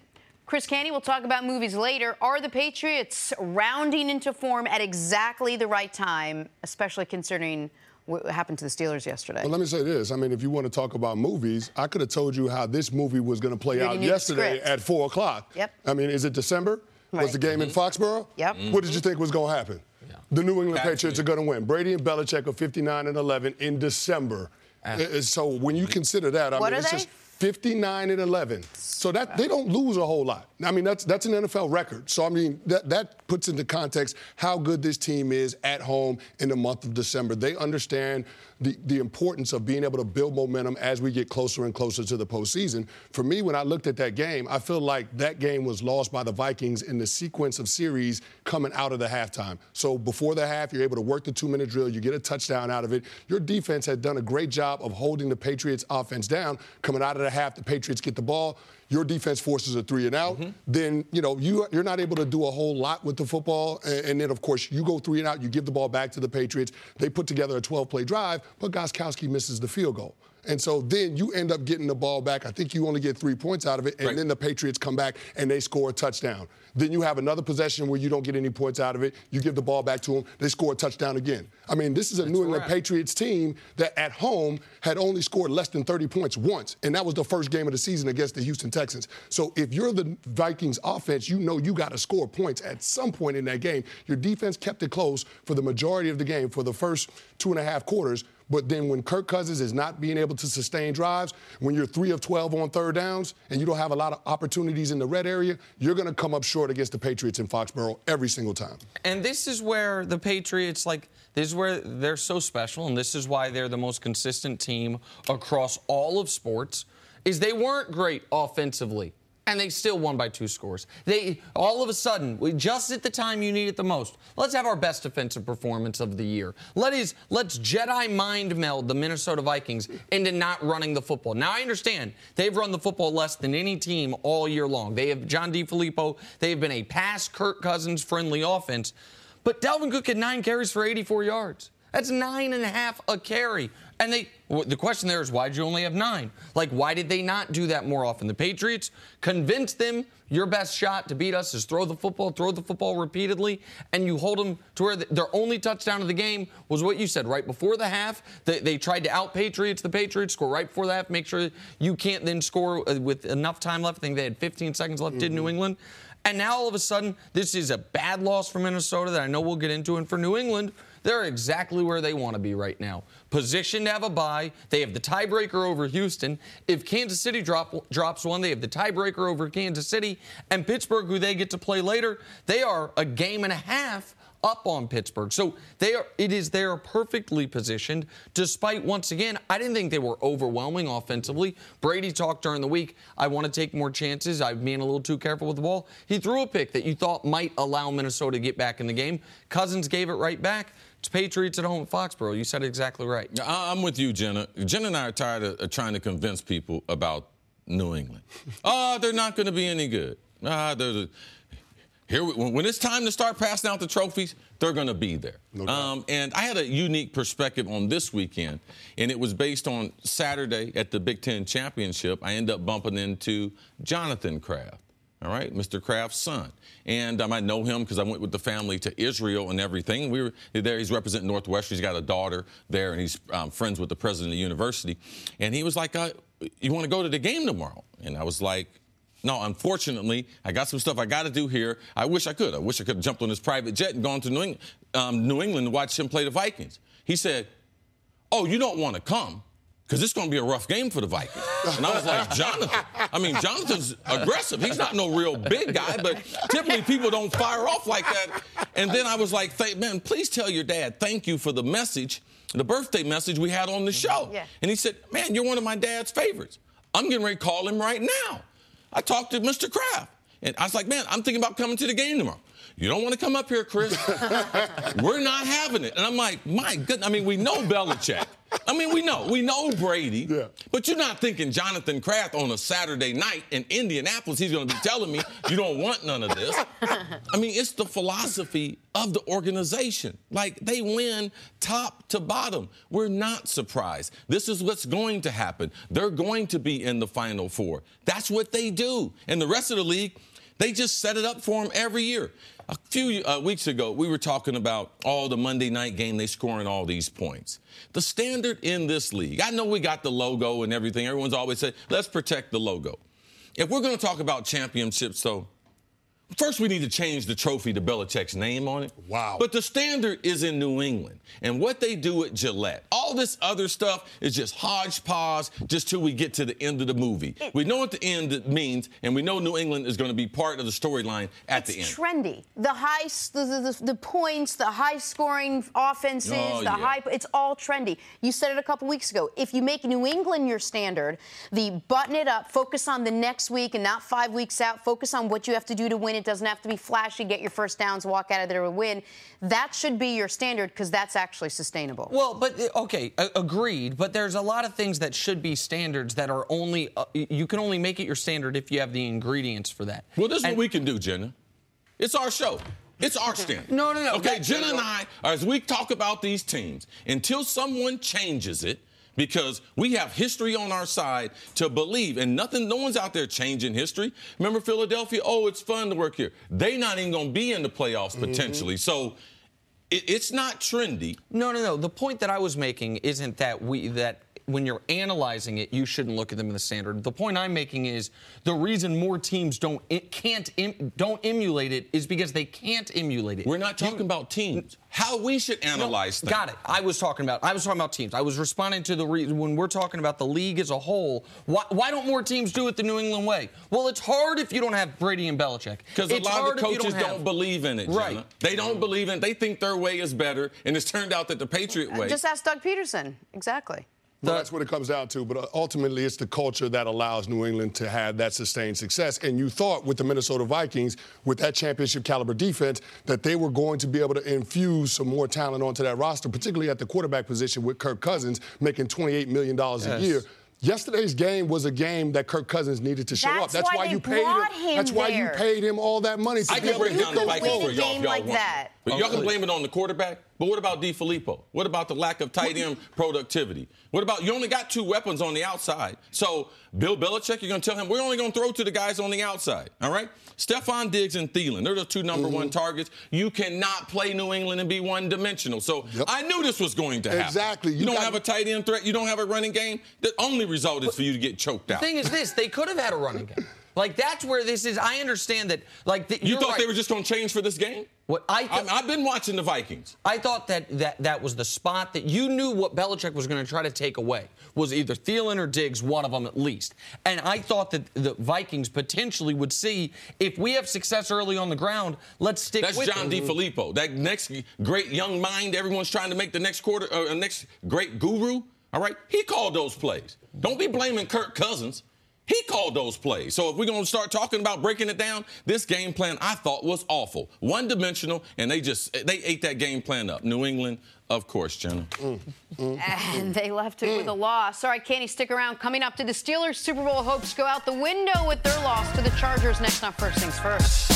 Chris Canty will talk about movies later. Are the Patriots rounding into form at exactly the right time, especially considering what happened to the Steelers yesterday? Well, let me say this. I mean, if you want to talk about movies, I could have told you how this movie was going to play out yesterday at four o'clock. Yep. I mean, is it December? Right. Was the game in Foxborough? Yep. Mm-hmm. What did you think was going to happen? Yeah. The New England Absolutely. Patriots are going to win. Brady and Belichick are fifty-nine and eleven in December. Absolutely. So when you consider that, I what mean, are it's they? just fifty-nine and eleven. So that they don't lose a whole lot. I mean, that's that's an N F L record. So I mean, that that puts into context how good this team is at home in the month of December. They understand the, the importance of being able to build momentum as we get closer and closer to the postseason. For me, when I looked at that game, I feel like that game was lost by the Vikings in the sequence of series coming out of the halftime. So before the half, you're able to work the two-minute drill. You get a touchdown out of it. Your defense had done a great job of holding the Patriots' offense down. Coming out of the half, the Patriots get the ball. Your defense forces a three and out. Mm-hmm. Then, you know, you, you're not able to do a whole lot with the football. And, and then, of course, you go three and out. You give the ball back to the Patriots. They put together a twelve-play drive, but Gostkowski misses the field goal. And so then you end up getting the ball back. I think you only get three points out of it. And right. then the Patriots come back and they score a touchdown. Then you have another possession where you don't get any points out of it. You give the ball back to them. They score a touchdown again. I mean, this is a That's New England right. Patriots team that at home had only scored less than thirty points once. And that was the first game of the season against the Houston Texans. So if you're the Vikings offense, you know you got to score points at some point in that game. Your defense kept it close for the majority of the game for the first two and a half quarters. But then when Kirk Cousins is not being able to sustain drives, when you're three of twelve on third downs and you don't have a lot of opportunities in the red area, you're going to come up short against the Patriots in Foxborough every single time. And this is where the Patriots, like, this is where they're so special, and this is why they're the most consistent team across all of sports, is they weren't great offensively. And they still won by two scores. They all of a sudden, we, just at the time you need it the most, let's have our best defensive performance of the year. Let is, let's Jedi mind meld the Minnesota Vikings into not running the football. Now, I understand they've run the football less than any team all year long. They have John DeFilippo. They have been a pass Kirk Cousins friendly offense. But Dalvin Cook had nine carries for eighty-four yards. That's nine and a half a carry. And they, the question there is, why did you only have nine? Like, why did they not do that more often? The Patriots convinced them your best shot to beat us is throw the football, throw the football repeatedly, and you hold them to where the, their only touchdown of the game was what you said, right before the half. They, they tried to out-Patriots the Patriots, score right before the half, make sure you can't then score with enough time left. I think they had fifteen seconds left, mm-hmm. did New England. And now all of a sudden, this is a bad loss for Minnesota that I know we'll get into. And for New England, they're exactly where they want to be right now. Positioned to have a bye. They have the tiebreaker over Houston. If Kansas City drop, drops one, they have the tiebreaker over Kansas City. And Pittsburgh, who they get to play later, they are a game and a half up on Pittsburgh. So they are, it is they're perfectly positioned, despite, once again, I didn't think they were overwhelming offensively. Brady talked during the week, I want to take more chances. I'm being a little too careful with the ball. He threw a pick that you thought might allow Minnesota to get back in the game. Cousins gave it right back. It's Patriots at home at Foxborough. You said it exactly right. I'm with you, Jenna. Jenna and I are tired of trying to convince people about New England. Oh, they're not going to be any good. Ah, they're Here, when it's time to start passing out the trophies, they're going to be there. No um, and I had a unique perspective on this weekend, and it was based on Saturday at the Big Ten Championship. I ended up bumping into Jonathan Kraft, all right, Mister Kraft's son. And um, I know him because I went with the family to Israel and everything. We were there. He's representing Northwestern. He's got a daughter there, and he's um, friends with the president of the university. And he was like, uh, you want to go to the game tomorrow? And I was like, no, unfortunately, I got some stuff I got to do here. I wish I could. I wish I could have jumped on this private jet and gone to New England, um, New England to watch him play the Vikings. He said, oh, you don't want to come because it's going to be a rough game for the Vikings. And I was like, Jonathan. I mean, Jonathan's aggressive. He's not no real big guy, but typically people don't fire off like that. And then I was like, man, please tell your dad thank you for the message, the birthday message we had on the show. Yeah. And he said, man, you're one of my dad's favorites. I'm getting ready to call him right now. I talked to Mister Kraft, and I was like, man, I'm thinking about coming to the game tomorrow. You don't want to come up here, Chris. We're not having it. And I'm like, my goodness. I mean, we know Belichick. I mean, we know. We know Brady. Yeah. But you're not thinking Jonathan Kraft on a Saturday night in Indianapolis, he's going to be telling me you don't want none of this. I mean, it's the philosophy of the organization. Like, they win top to bottom. We're not surprised. This is what's going to happen. They're going to be in the Final Four. That's what they do. And the rest of the league, They just set it up for them every year. A few uh, weeks ago, we were talking about all the Monday night game, they scoring all these points. The standard in this league, I know we got the logo and everything. Everyone's always said, let's protect the logo. If we're going to talk about championships, though, first, we need to change the trophy to Belichick's name on it. Wow. But the standard is in New England. And what they do at Gillette, all this other stuff is just hodgepodge just till we get to the end of the movie. It, we know what the end means, and we know New England is going to be part of the storyline at the end. It's trendy. The high, the, the, the points, the high-scoring offenses, oh, the yeah. high, it's all trendy. You said it a couple weeks ago. If you make New England your standard, the button it up, focus on the next week and not five weeks out, focus on what you have to do to win. It doesn't have to be flashy, get your first downs, walk out of there with a win. That should be your standard because that's actually sustainable. Well, but, okay, a- agreed. But there's a lot of things that should be standards that are only, uh, you can only make it your standard if you have the ingredients for that. Well, this is and, what we can do, Jenna. It's our show. It's our standard. No, no, no. Okay, Jenna and I, as we talk about these teams, until someone changes it, because we have history on our side to believe, and nothing, no one's out there changing history. Remember Philadelphia? Oh, it's fun to work here. They're not even going to be in the playoffs potentially. Mm-hmm. So it, it's not trendy. No, no, no. The point that I was making isn't that we that when you're analyzing it, you shouldn't look at them in the standard. The point I'm making is the reason more teams don't it can't don't emulate it is because they can't emulate it. We're not talking you, about teams. How we should analyze no, things. Got it. I was talking about I was talking about teams. I was responding to the reason when we're talking about the league as a whole. Why, why don't more teams do it the New England way? Well, it's hard if you don't have Brady and Belichick. Because a lot of the coaches don't, don't believe in it, Jenna. Right. They don't believe in it. They think their way is better, and it's turned out that the Patriot way. Just ask Doug Peterson. Exactly. Well, that's what it comes down to. But ultimately, it's the culture that allows New England to have that sustained success. And you thought with the Minnesota Vikings, with that championship caliber defense, that they were going to be able to infuse some more talent onto that roster, particularly at the quarterback position with Kirk Cousins making twenty-eight million dollars yes. a year. Yesterday's game was a game that Kirk Cousins needed to show that's up. That's why, why you paid him. him That's why there. you paid him all that money. To I can break down the Vikings for y'all if y'all like want. That. But y'all can blame it on the quarterback. But what about DeFilippo? What about the lack of tight end productivity? What about you only got two weapons on the outside? So Bill Belichick, you're going to tell him we're only going to throw to the guys on the outside. All right? Stephon Diggs and Thielen, they're the two number mm-hmm. one targets. You cannot play New England and be one-dimensional. So yep. I knew this was going to happen. Exactly. You, you don't got... have a tight end threat. You don't have a running game. The only result is for you to get choked out. The thing is this, they could have had a running game. Like, that's where this is. I understand that, like, the, you thought right. they were just going to change for this game? What I th- I've been watching the Vikings. I thought that, that that was the spot that you knew what Belichick was going to try to take away was either Thielen or Diggs, one of them at least. And I thought that the Vikings potentially would see if we have success early on the ground, let's stick That's with John it. DeFilippo, that next great young mind everyone's trying to make the next quarter, uh, next great guru. All right, he called those plays. Don't be blaming Kirk Cousins. He called those plays. So if we're going to start talking about breaking it down, this game plan I thought was awful. One-dimensional, and they just they ate that game plan up. New England, of course, Jenna. Mm, mm, and they left it mm. with a loss. All right, Kenny, stick around. Coming up, did the Steelers' Super Bowl hopes go out the window with their loss to the Chargers? Next on First Things First.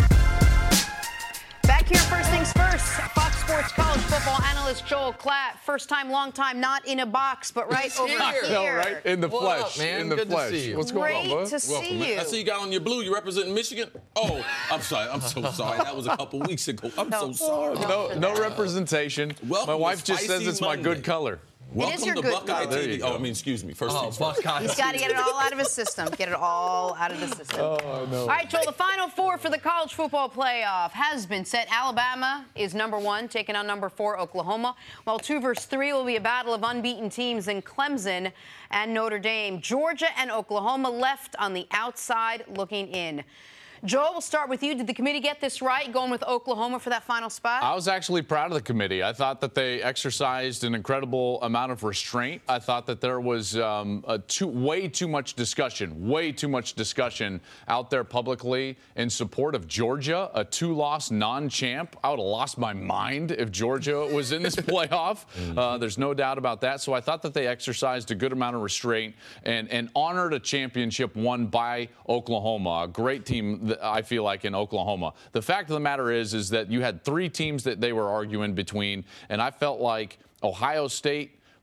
Back here, First Things First. Fox Sports college football analyst Joel Klatt. First time, long time, not in a box, but right over here. No, right in the what flesh. Up, man? In the Good flesh. To see you. What's Great going on, bud? to see Welcome, you. Man. I see you got on your blue. You representing Michigan? Oh, I'm sorry. I'm so sorry. That was a couple weeks ago. I'm no, so sorry. No, no representation. Welcome My wife to just says it's Monday. my good color. Welcome your to good Buckeye color. T V. Oh, I mean, excuse me. First Oh, things first. Buckeye. He's got to get it all out of his system. Get it all out of the system. Oh, no. All right, Joel, the Final Four for the college football playoff has been set. Alabama is number one, taking on number four, Oklahoma, while two versus three will be a battle of unbeaten teams in Clemson and Notre Dame. Georgia and Oklahoma left on the outside looking in. Joel, we'll start with you. Did the committee get this right, going with Oklahoma for that final spot? I was actually proud of the committee. I thought that they exercised an incredible amount of restraint. I thought that there was um, a too, way too much discussion, way too much discussion out there publicly in support of Georgia, a two-loss non-champ. I would have lost my mind if Georgia was in this playoff. Uh, there's no doubt about that. So I thought that they exercised a good amount of restraint and, and honored a championship won by Oklahoma, a great team. I feel like in Oklahoma. The fact of the matter is, is that you had three teams that they were arguing between, and I felt like Ohio State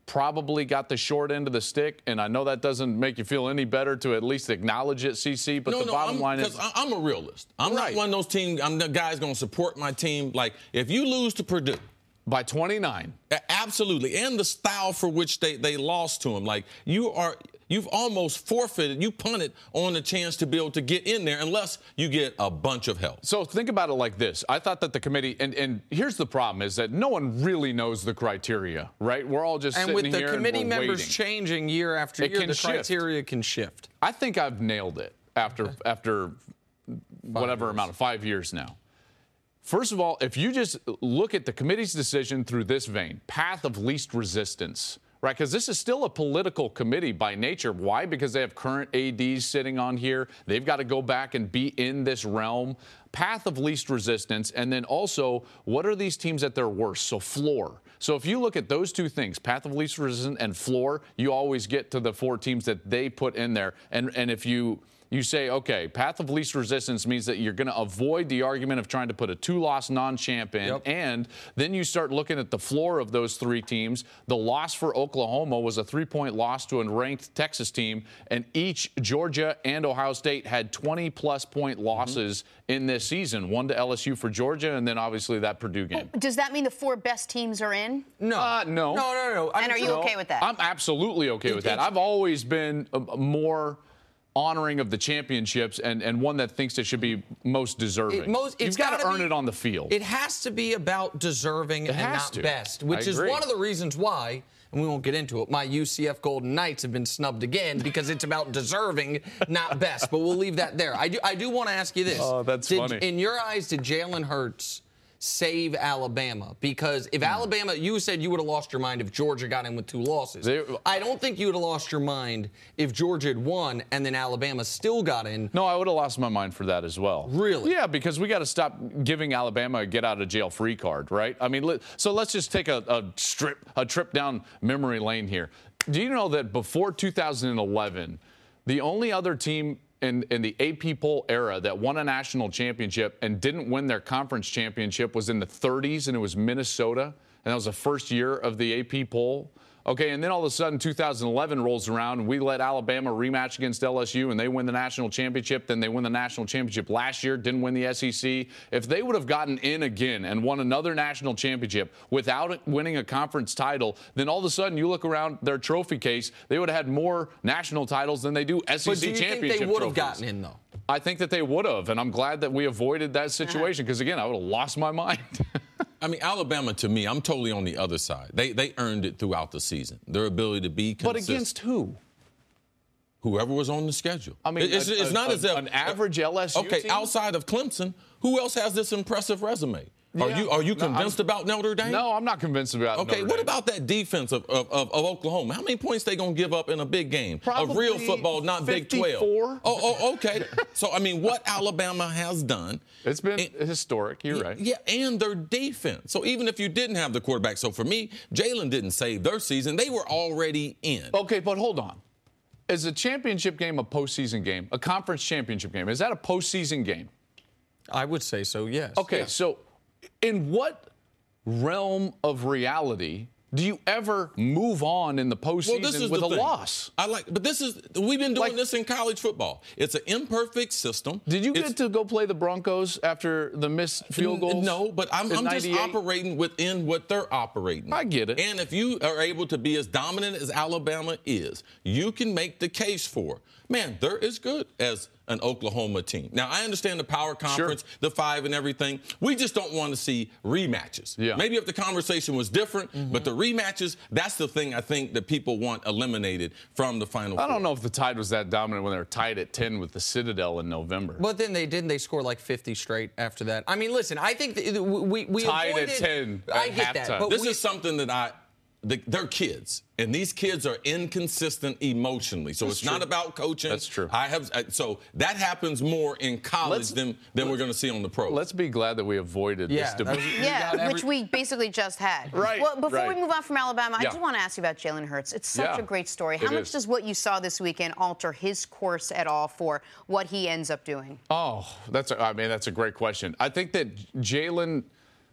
probably got the short end of the stick, and I know that doesn't make you feel any better to at least acknowledge it, C C, but no, the no, bottom I'm, line is... I'm a realist. I'm right. not one of those teams, I'm the guy's going to support my team. Like, if you lose to Purdue... By twenty-nine. Absolutely. And the style for which they, they lost to him. Like, you are... You've almost forfeited, you punted on the chance to be able to get in there unless you get a bunch of help. So think about it like this. I thought that the committee, and, and here's the problem, is that no one really knows the criteria, right? We're all just and sitting with the here committee and we're members waiting. changing year after It year, can the shift. criteria can shift. I think I've nailed it after, Okay. after whatever years. amount of five years now. First of all, if you just look at the committee's decision through this vein, path of least resistance, right? Because this is still a political committee by nature. Why? Because they have current A Ds sitting on here. They've got to go back and be in this realm. Path of least resistance. And then also, what are these teams at their worst? So floor. So if you look at those two things, path of least resistance and floor, you always get to the four teams that they put in there. And, and if you... You say, okay, path of least resistance means that you're going to avoid the argument of trying to put a two-loss non-champ in. Yep. And then you start looking at the floor of those three teams. The loss for Oklahoma was a three-point loss to a ranked Texas team. And each, Georgia and Ohio State, had twenty-plus point losses mm-hmm. in this season. One to L S U for Georgia, and then obviously that Purdue game. Does that mean the four best teams are in? No. Uh, no. No, no, no. I and mean, are you no. okay with that? I'm absolutely okay it, with that. I've always been uh, more... honoring of the championships and, and one that thinks it should be most deserving. It most, You've got to earn be, it on the field. It has to be about deserving it and not to. best, which I is agree. one of the reasons why, and we won't get into it, my U C F Golden Knights have been snubbed again because it's about deserving, not best. But we'll leave that there. I do, I do want to ask you this. Oh, that's did, funny. In your eyes, did Jalen Hurts save Alabama? Because if Alabama, you said you would have lost your mind if Georgia got in with two losses. They, I don't think you would have lost your mind if Georgia had won and then Alabama still got in. No, I would have lost my mind for that as well. Really? Yeah, because we got to stop giving Alabama a get-out-of-jail-free card, right? I mean, let, so let's just take a, a, strip, a trip down memory lane here. Do you know that before two thousand eleven, the only other team In, in the A P poll era that won a national championship and didn't win their conference championship was in the thirties, and it was Minnesota, and that was the first year of the A P poll. Okay, and then all of a sudden two thousand eleven rolls around, and we let Alabama rematch against L S U, and they win the national championship. Then they win the national championship last year, didn't win the S E C. If they would have gotten in again and won another national championship without winning a conference title, then all of a sudden you look around their trophy case, they would have had more national titles than they do S E C championship trophies. But do you think they would have gotten in, though? I think that they would have, and I'm glad that we avoided that situation because, again, I would have lost my mind. I mean, Alabama, to me, I'm totally on the other side. They they earned it throughout the season. Their ability to be consistent. But against who? Whoever was on the schedule. I mean, it's, a, it's not a, as if an average L S U Okay, team? outside of Clemson, who else has this impressive resume? Are Yeah. you are you No, convinced I'm- about Notre Dame? No, I'm not convinced about Okay, Notre what Dame. about that defense of, of, of, of Oklahoma? How many points they gonna give up in a big game? Probably of real football, not Big twelve. fifty-four. Oh, oh, okay. So I mean, what Alabama has done? It's been and, historic. You're right. Yeah, and their defense. So even if you didn't have the quarterback, so for me, Jalen didn't save their season. They were already in. Okay, but hold on. Is a championship game a postseason game? A conference championship game? Is that a postseason game? I would say so, yes. Okay, yes. so in what realm of reality do you ever move on in the postseason Well, this is with the a thing. loss? I like, but this is we've been doing Like- this in college football. It's an imperfect system. Did you It's- get to go play the Broncos after the missed field goals? No, but I'm, in I'm just ninety-eight? operating within what they're operating. I get it. And if you are able to be as dominant as Alabama is, you can make the case for, man, they're as good as an Oklahoma team. Now, I understand the power conference, Sure. the five and everything. We just don't want to see rematches. Yeah. Maybe if the conversation was different, Mm-hmm. but the rematches, that's the thing I think that people want eliminated from the Final I Four. don't know if the Tide was that dominant when they were tied at ten with the Citadel in November. But then they didn't. They scored like fifty straight after that. I mean, listen, I think that we we Tied at avoided, ten I at get halftime. that. But This we, is something that I, the, they're kids, and these kids are inconsistent emotionally. So That's it's not true. about coaching. That's true. I have uh, so that happens more in college Let's- than than we're going to see on the pro. Let's be glad that we avoided Yeah, this that debate. was- Yeah, got every- which we basically just had. Right, Well, before right. we move on from Alabama, I Yeah. just want to ask you about Jalen Hurts. It's such Yeah, a great story. How it much is. does what you saw this weekend alter his course at all for what he ends up doing? Oh, that's a, I mean that's a great question. I think that Jalen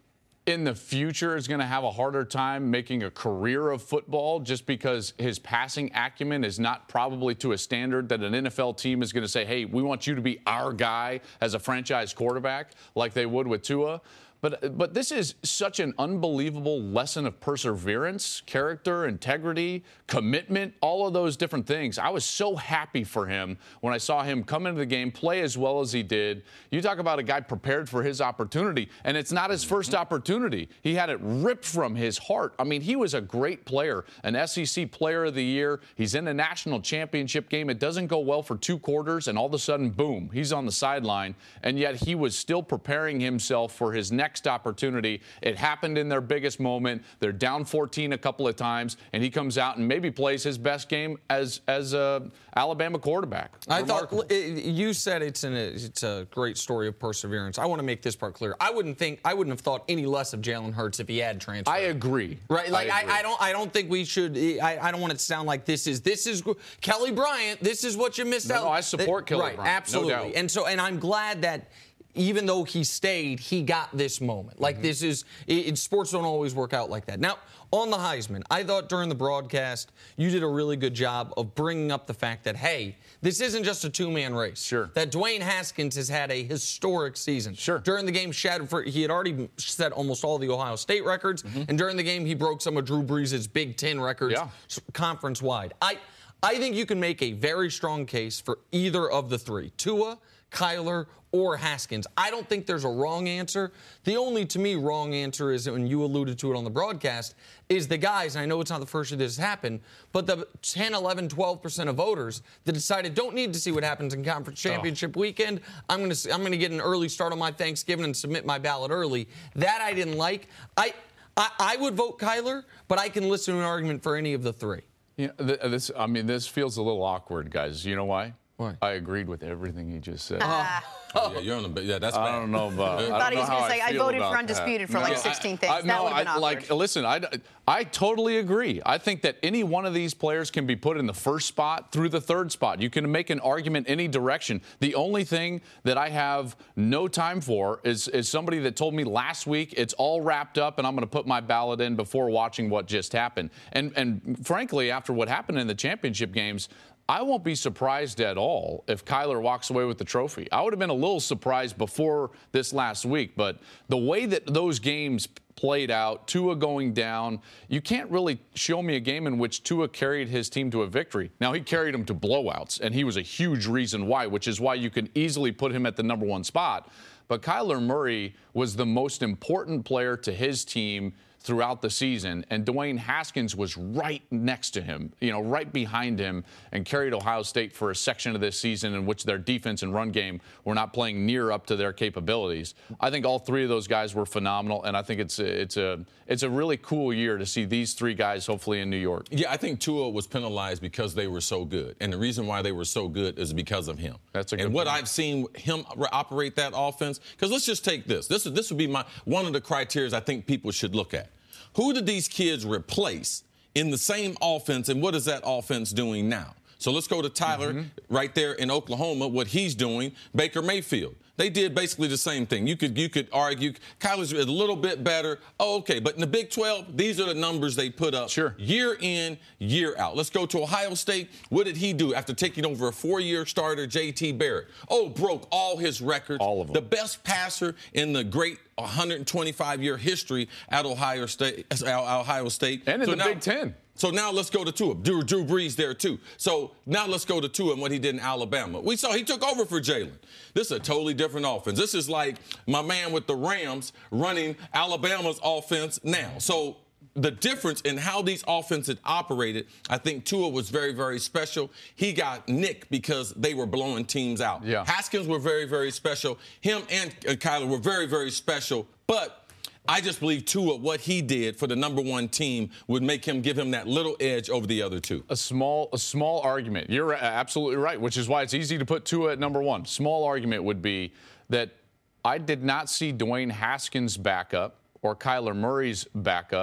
in the future is going to have a harder time making a career of football just because his passing acumen is not probably to a standard that an N F L team is going to say, hey, we want you to be our guy as a franchise quarterback like they would with Tua. But but this is such an unbelievable lesson of perseverance, character, integrity, commitment, all of those different things. I was so happy for him when I saw him come into the game, play as well as he did. You talk about a guy prepared for his opportunity, and it's not his first opportunity. He had it ripped from his heart. I mean, he was a great player, an S E C Player of the Year. He's in the national championship game. It doesn't go well for two quarters, and all of a sudden, boom, he's on the sideline, and yet he was still preparing himself for his next opportunity. It happened in their biggest moment. They're down fourteen a couple of times, and he comes out and maybe plays his best game as as a Alabama quarterback. I Remarkable. thought you said it's an it's a great story of perseverance. I want to make this part clear. I wouldn't think I wouldn't have thought any less of Jalen Hurts if he had transferred. I agree. Right? Like I, I, I don't I don't think we should. I, I don't want it to sound like this is this is Kelly Bryant. This is what you missed no, out. No, I support Kelly right, Bryant. Absolutely. No doubt. And so and I'm glad that. Even though he stayed, he got this moment. Like mm-hmm. this is, it, it, sports don't always work out like that. Now, on the Heisman, I thought during the broadcast, you did a really good job of bringing up the fact that, hey, this isn't just a two-man race. Sure. That Dwayne Haskins has had a historic season. Sure. During the game, Shadford, he had already set almost all the Ohio State records, mm-hmm. and during the game, he broke some of Drew Brees' Big Ten records yeah. conference-wide. I, I think you can make a very strong case for either of the three, Tua, Kyler, or Haskins. I don't think there's a wrong answer. The only, to me, wrong answer is, and you alluded to it on the broadcast, is the guys, and I know it's not the first year this has happened, but the ten, eleven, twelve percent of voters that decided don't need to see what happens in conference championship oh. weekend. I'm going to I'm going to get an early start on my Thanksgiving and submit my ballot early. That I didn't like. I I, I would vote Kyler, but I can listen to an argument for any of the three. Yeah, this, I mean, this feels a little awkward, guys. You know why? Why? I agreed with everything he just said. Ah. Oh, yeah, you're on the. Yeah, that's. I bad. don't know about. I, I thought he was going to say I voted for undisputed that. for no, like sixteen I, things. I, that no, would have been I, awkward. like listen. I, I totally agree. I think that any one of these players can be put in the first spot through the third spot. You can make an argument any direction. The only thing that I have no time for is is somebody that told me last week it's all wrapped up and I'm going to put my ballot in before watching what just happened. And and frankly, after what happened in the championship games, I won't be surprised at all if Kyler walks away with the trophy. I would have been a little surprised before this last week, but the way that those games played out, Tua going down, you can't really show me a game in which Tua carried his team to a victory. Now, he carried them to blowouts, and he was a huge reason why, which is why you can easily put him at the number one spot. But Kyler Murray was the most important player to his team throughout the season, and Dwayne Haskins was right next to him, you know, right behind him, and carried Ohio State for a section of this season in which their defense and run game were not playing near up to their capabilities. I think all three of those guys were phenomenal, and I think it's a, it's a it's a really cool year to see these three guys hopefully in New York. Yeah, I think Tua was penalized because they were so good, and the reason why they were so good is because of him. That's a good and what point. I've seen him operate that offense, because let's just take this. This is this would be my one of the criteria I think people should look at. Who did these kids replace in the same offense, and what is that offense doing now? So let's go to Tyler mm-hmm. right there in Oklahoma, what he's doing, Baker Mayfield. They did basically the same thing. You could you could argue Kyler's a little bit better. Oh, okay. But in the Big twelve, these are the numbers they put up sure. year in, year out. Let's go to Ohio State. What did he do after taking over a four-year starter, J T Barrett? Oh, broke all his records. All of them. The best passer in the great one hundred twenty-five year history at Ohio State. Ohio State. And in so the now, Big Ten. So now let's go to Tua. Drew, Drew Brees there, too. So now let's go to Tua and what he did in Alabama. We saw he took over for Jalen. This is a totally different offense. This is like my man with the Rams running Alabama's offense now. So the difference in how these offenses operated, I think Tua was very, very special. He got nicked because they were blowing teams out. Yeah. Haskins were very, very special. Him and Kyler were very, very special. But I just believe Tua, what he did for the number one team would make him give him that little edge over the other two. A small, a small argument. You're absolutely right, which is why it's easy to put Tua at number one. Small argument would be that I did not see Dwayne Haskins' backup or Kyler Murray's backup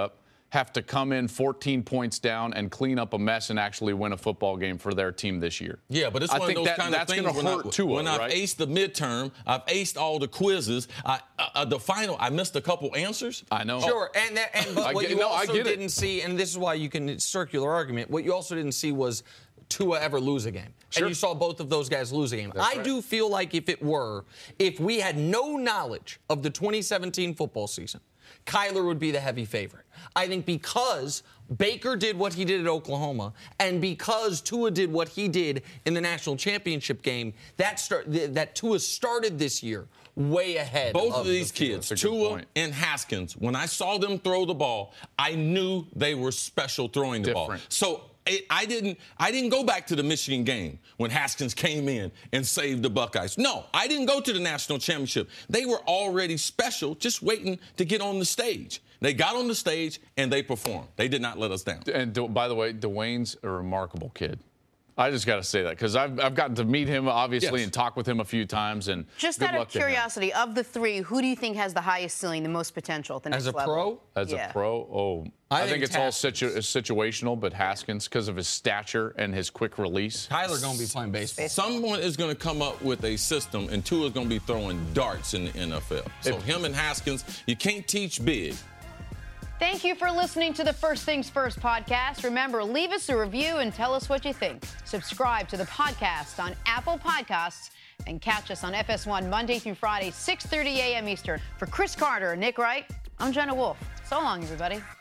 have to come in fourteen points down and clean up a mess and actually win a football game for their team this year. Yeah, but it's I one think of those that, kind that's of things gonna when, hurt I, Tua, when I've right? aced the midterm, I've aced all the quizzes, I, uh, the final, I missed a couple answers. I know. Sure, and that, and but I what get- you no, I also get it. didn't see, and this is why you can circular argument. What you also didn't see was Tua ever lose a game, Sure. and you saw both of those guys lose a game. That's I right. do feel like if it were, if we had no knowledge of the twenty seventeen football season, Kyler would be the heavy favorite. I think because Baker did what he did at Oklahoma, and because Tua did what he did in the national championship game, that start that Tua started this year way ahead. Both of of these the field. kids, That's a good Tua point. and Haskins, when I saw them throw the ball, I knew they were special throwing the ball. Different. So it, I didn't I didn't go back to the Michigan game when Haskins came in and saved the Buckeyes. No, I didn't go to the national championship. They were already special, just waiting to get on the stage. They got on the stage and they performed. They did not let us down. And Du- by the way, Dwayne's a remarkable kid. I just got to say that because I've, I've gotten to meet him, obviously, Yes. and talk with him a few times. And Just good out of luck to him. curiosity, of the three, who do you think has the highest ceiling, the most potential at the next As a level? pro? As Yeah. a pro, oh, I I, think, think it's all Haskins. situ- situational, but Haskins, because of his stature and his quick release. Tyler gonna be playing baseball. Someone is going to come up with a system, and Tua is going to be throwing darts in the N F L. So If- him and Haskins, you can't teach big. Thank you for listening to the First Things First podcast. Remember, leave us a review and tell us what you think. Subscribe to the podcast on Apple Podcasts and catch us on F S one Monday through Friday, six thirty a.m. Eastern. For Chris Carter and Nick Wright, I'm Jenna Wolf. So long, everybody.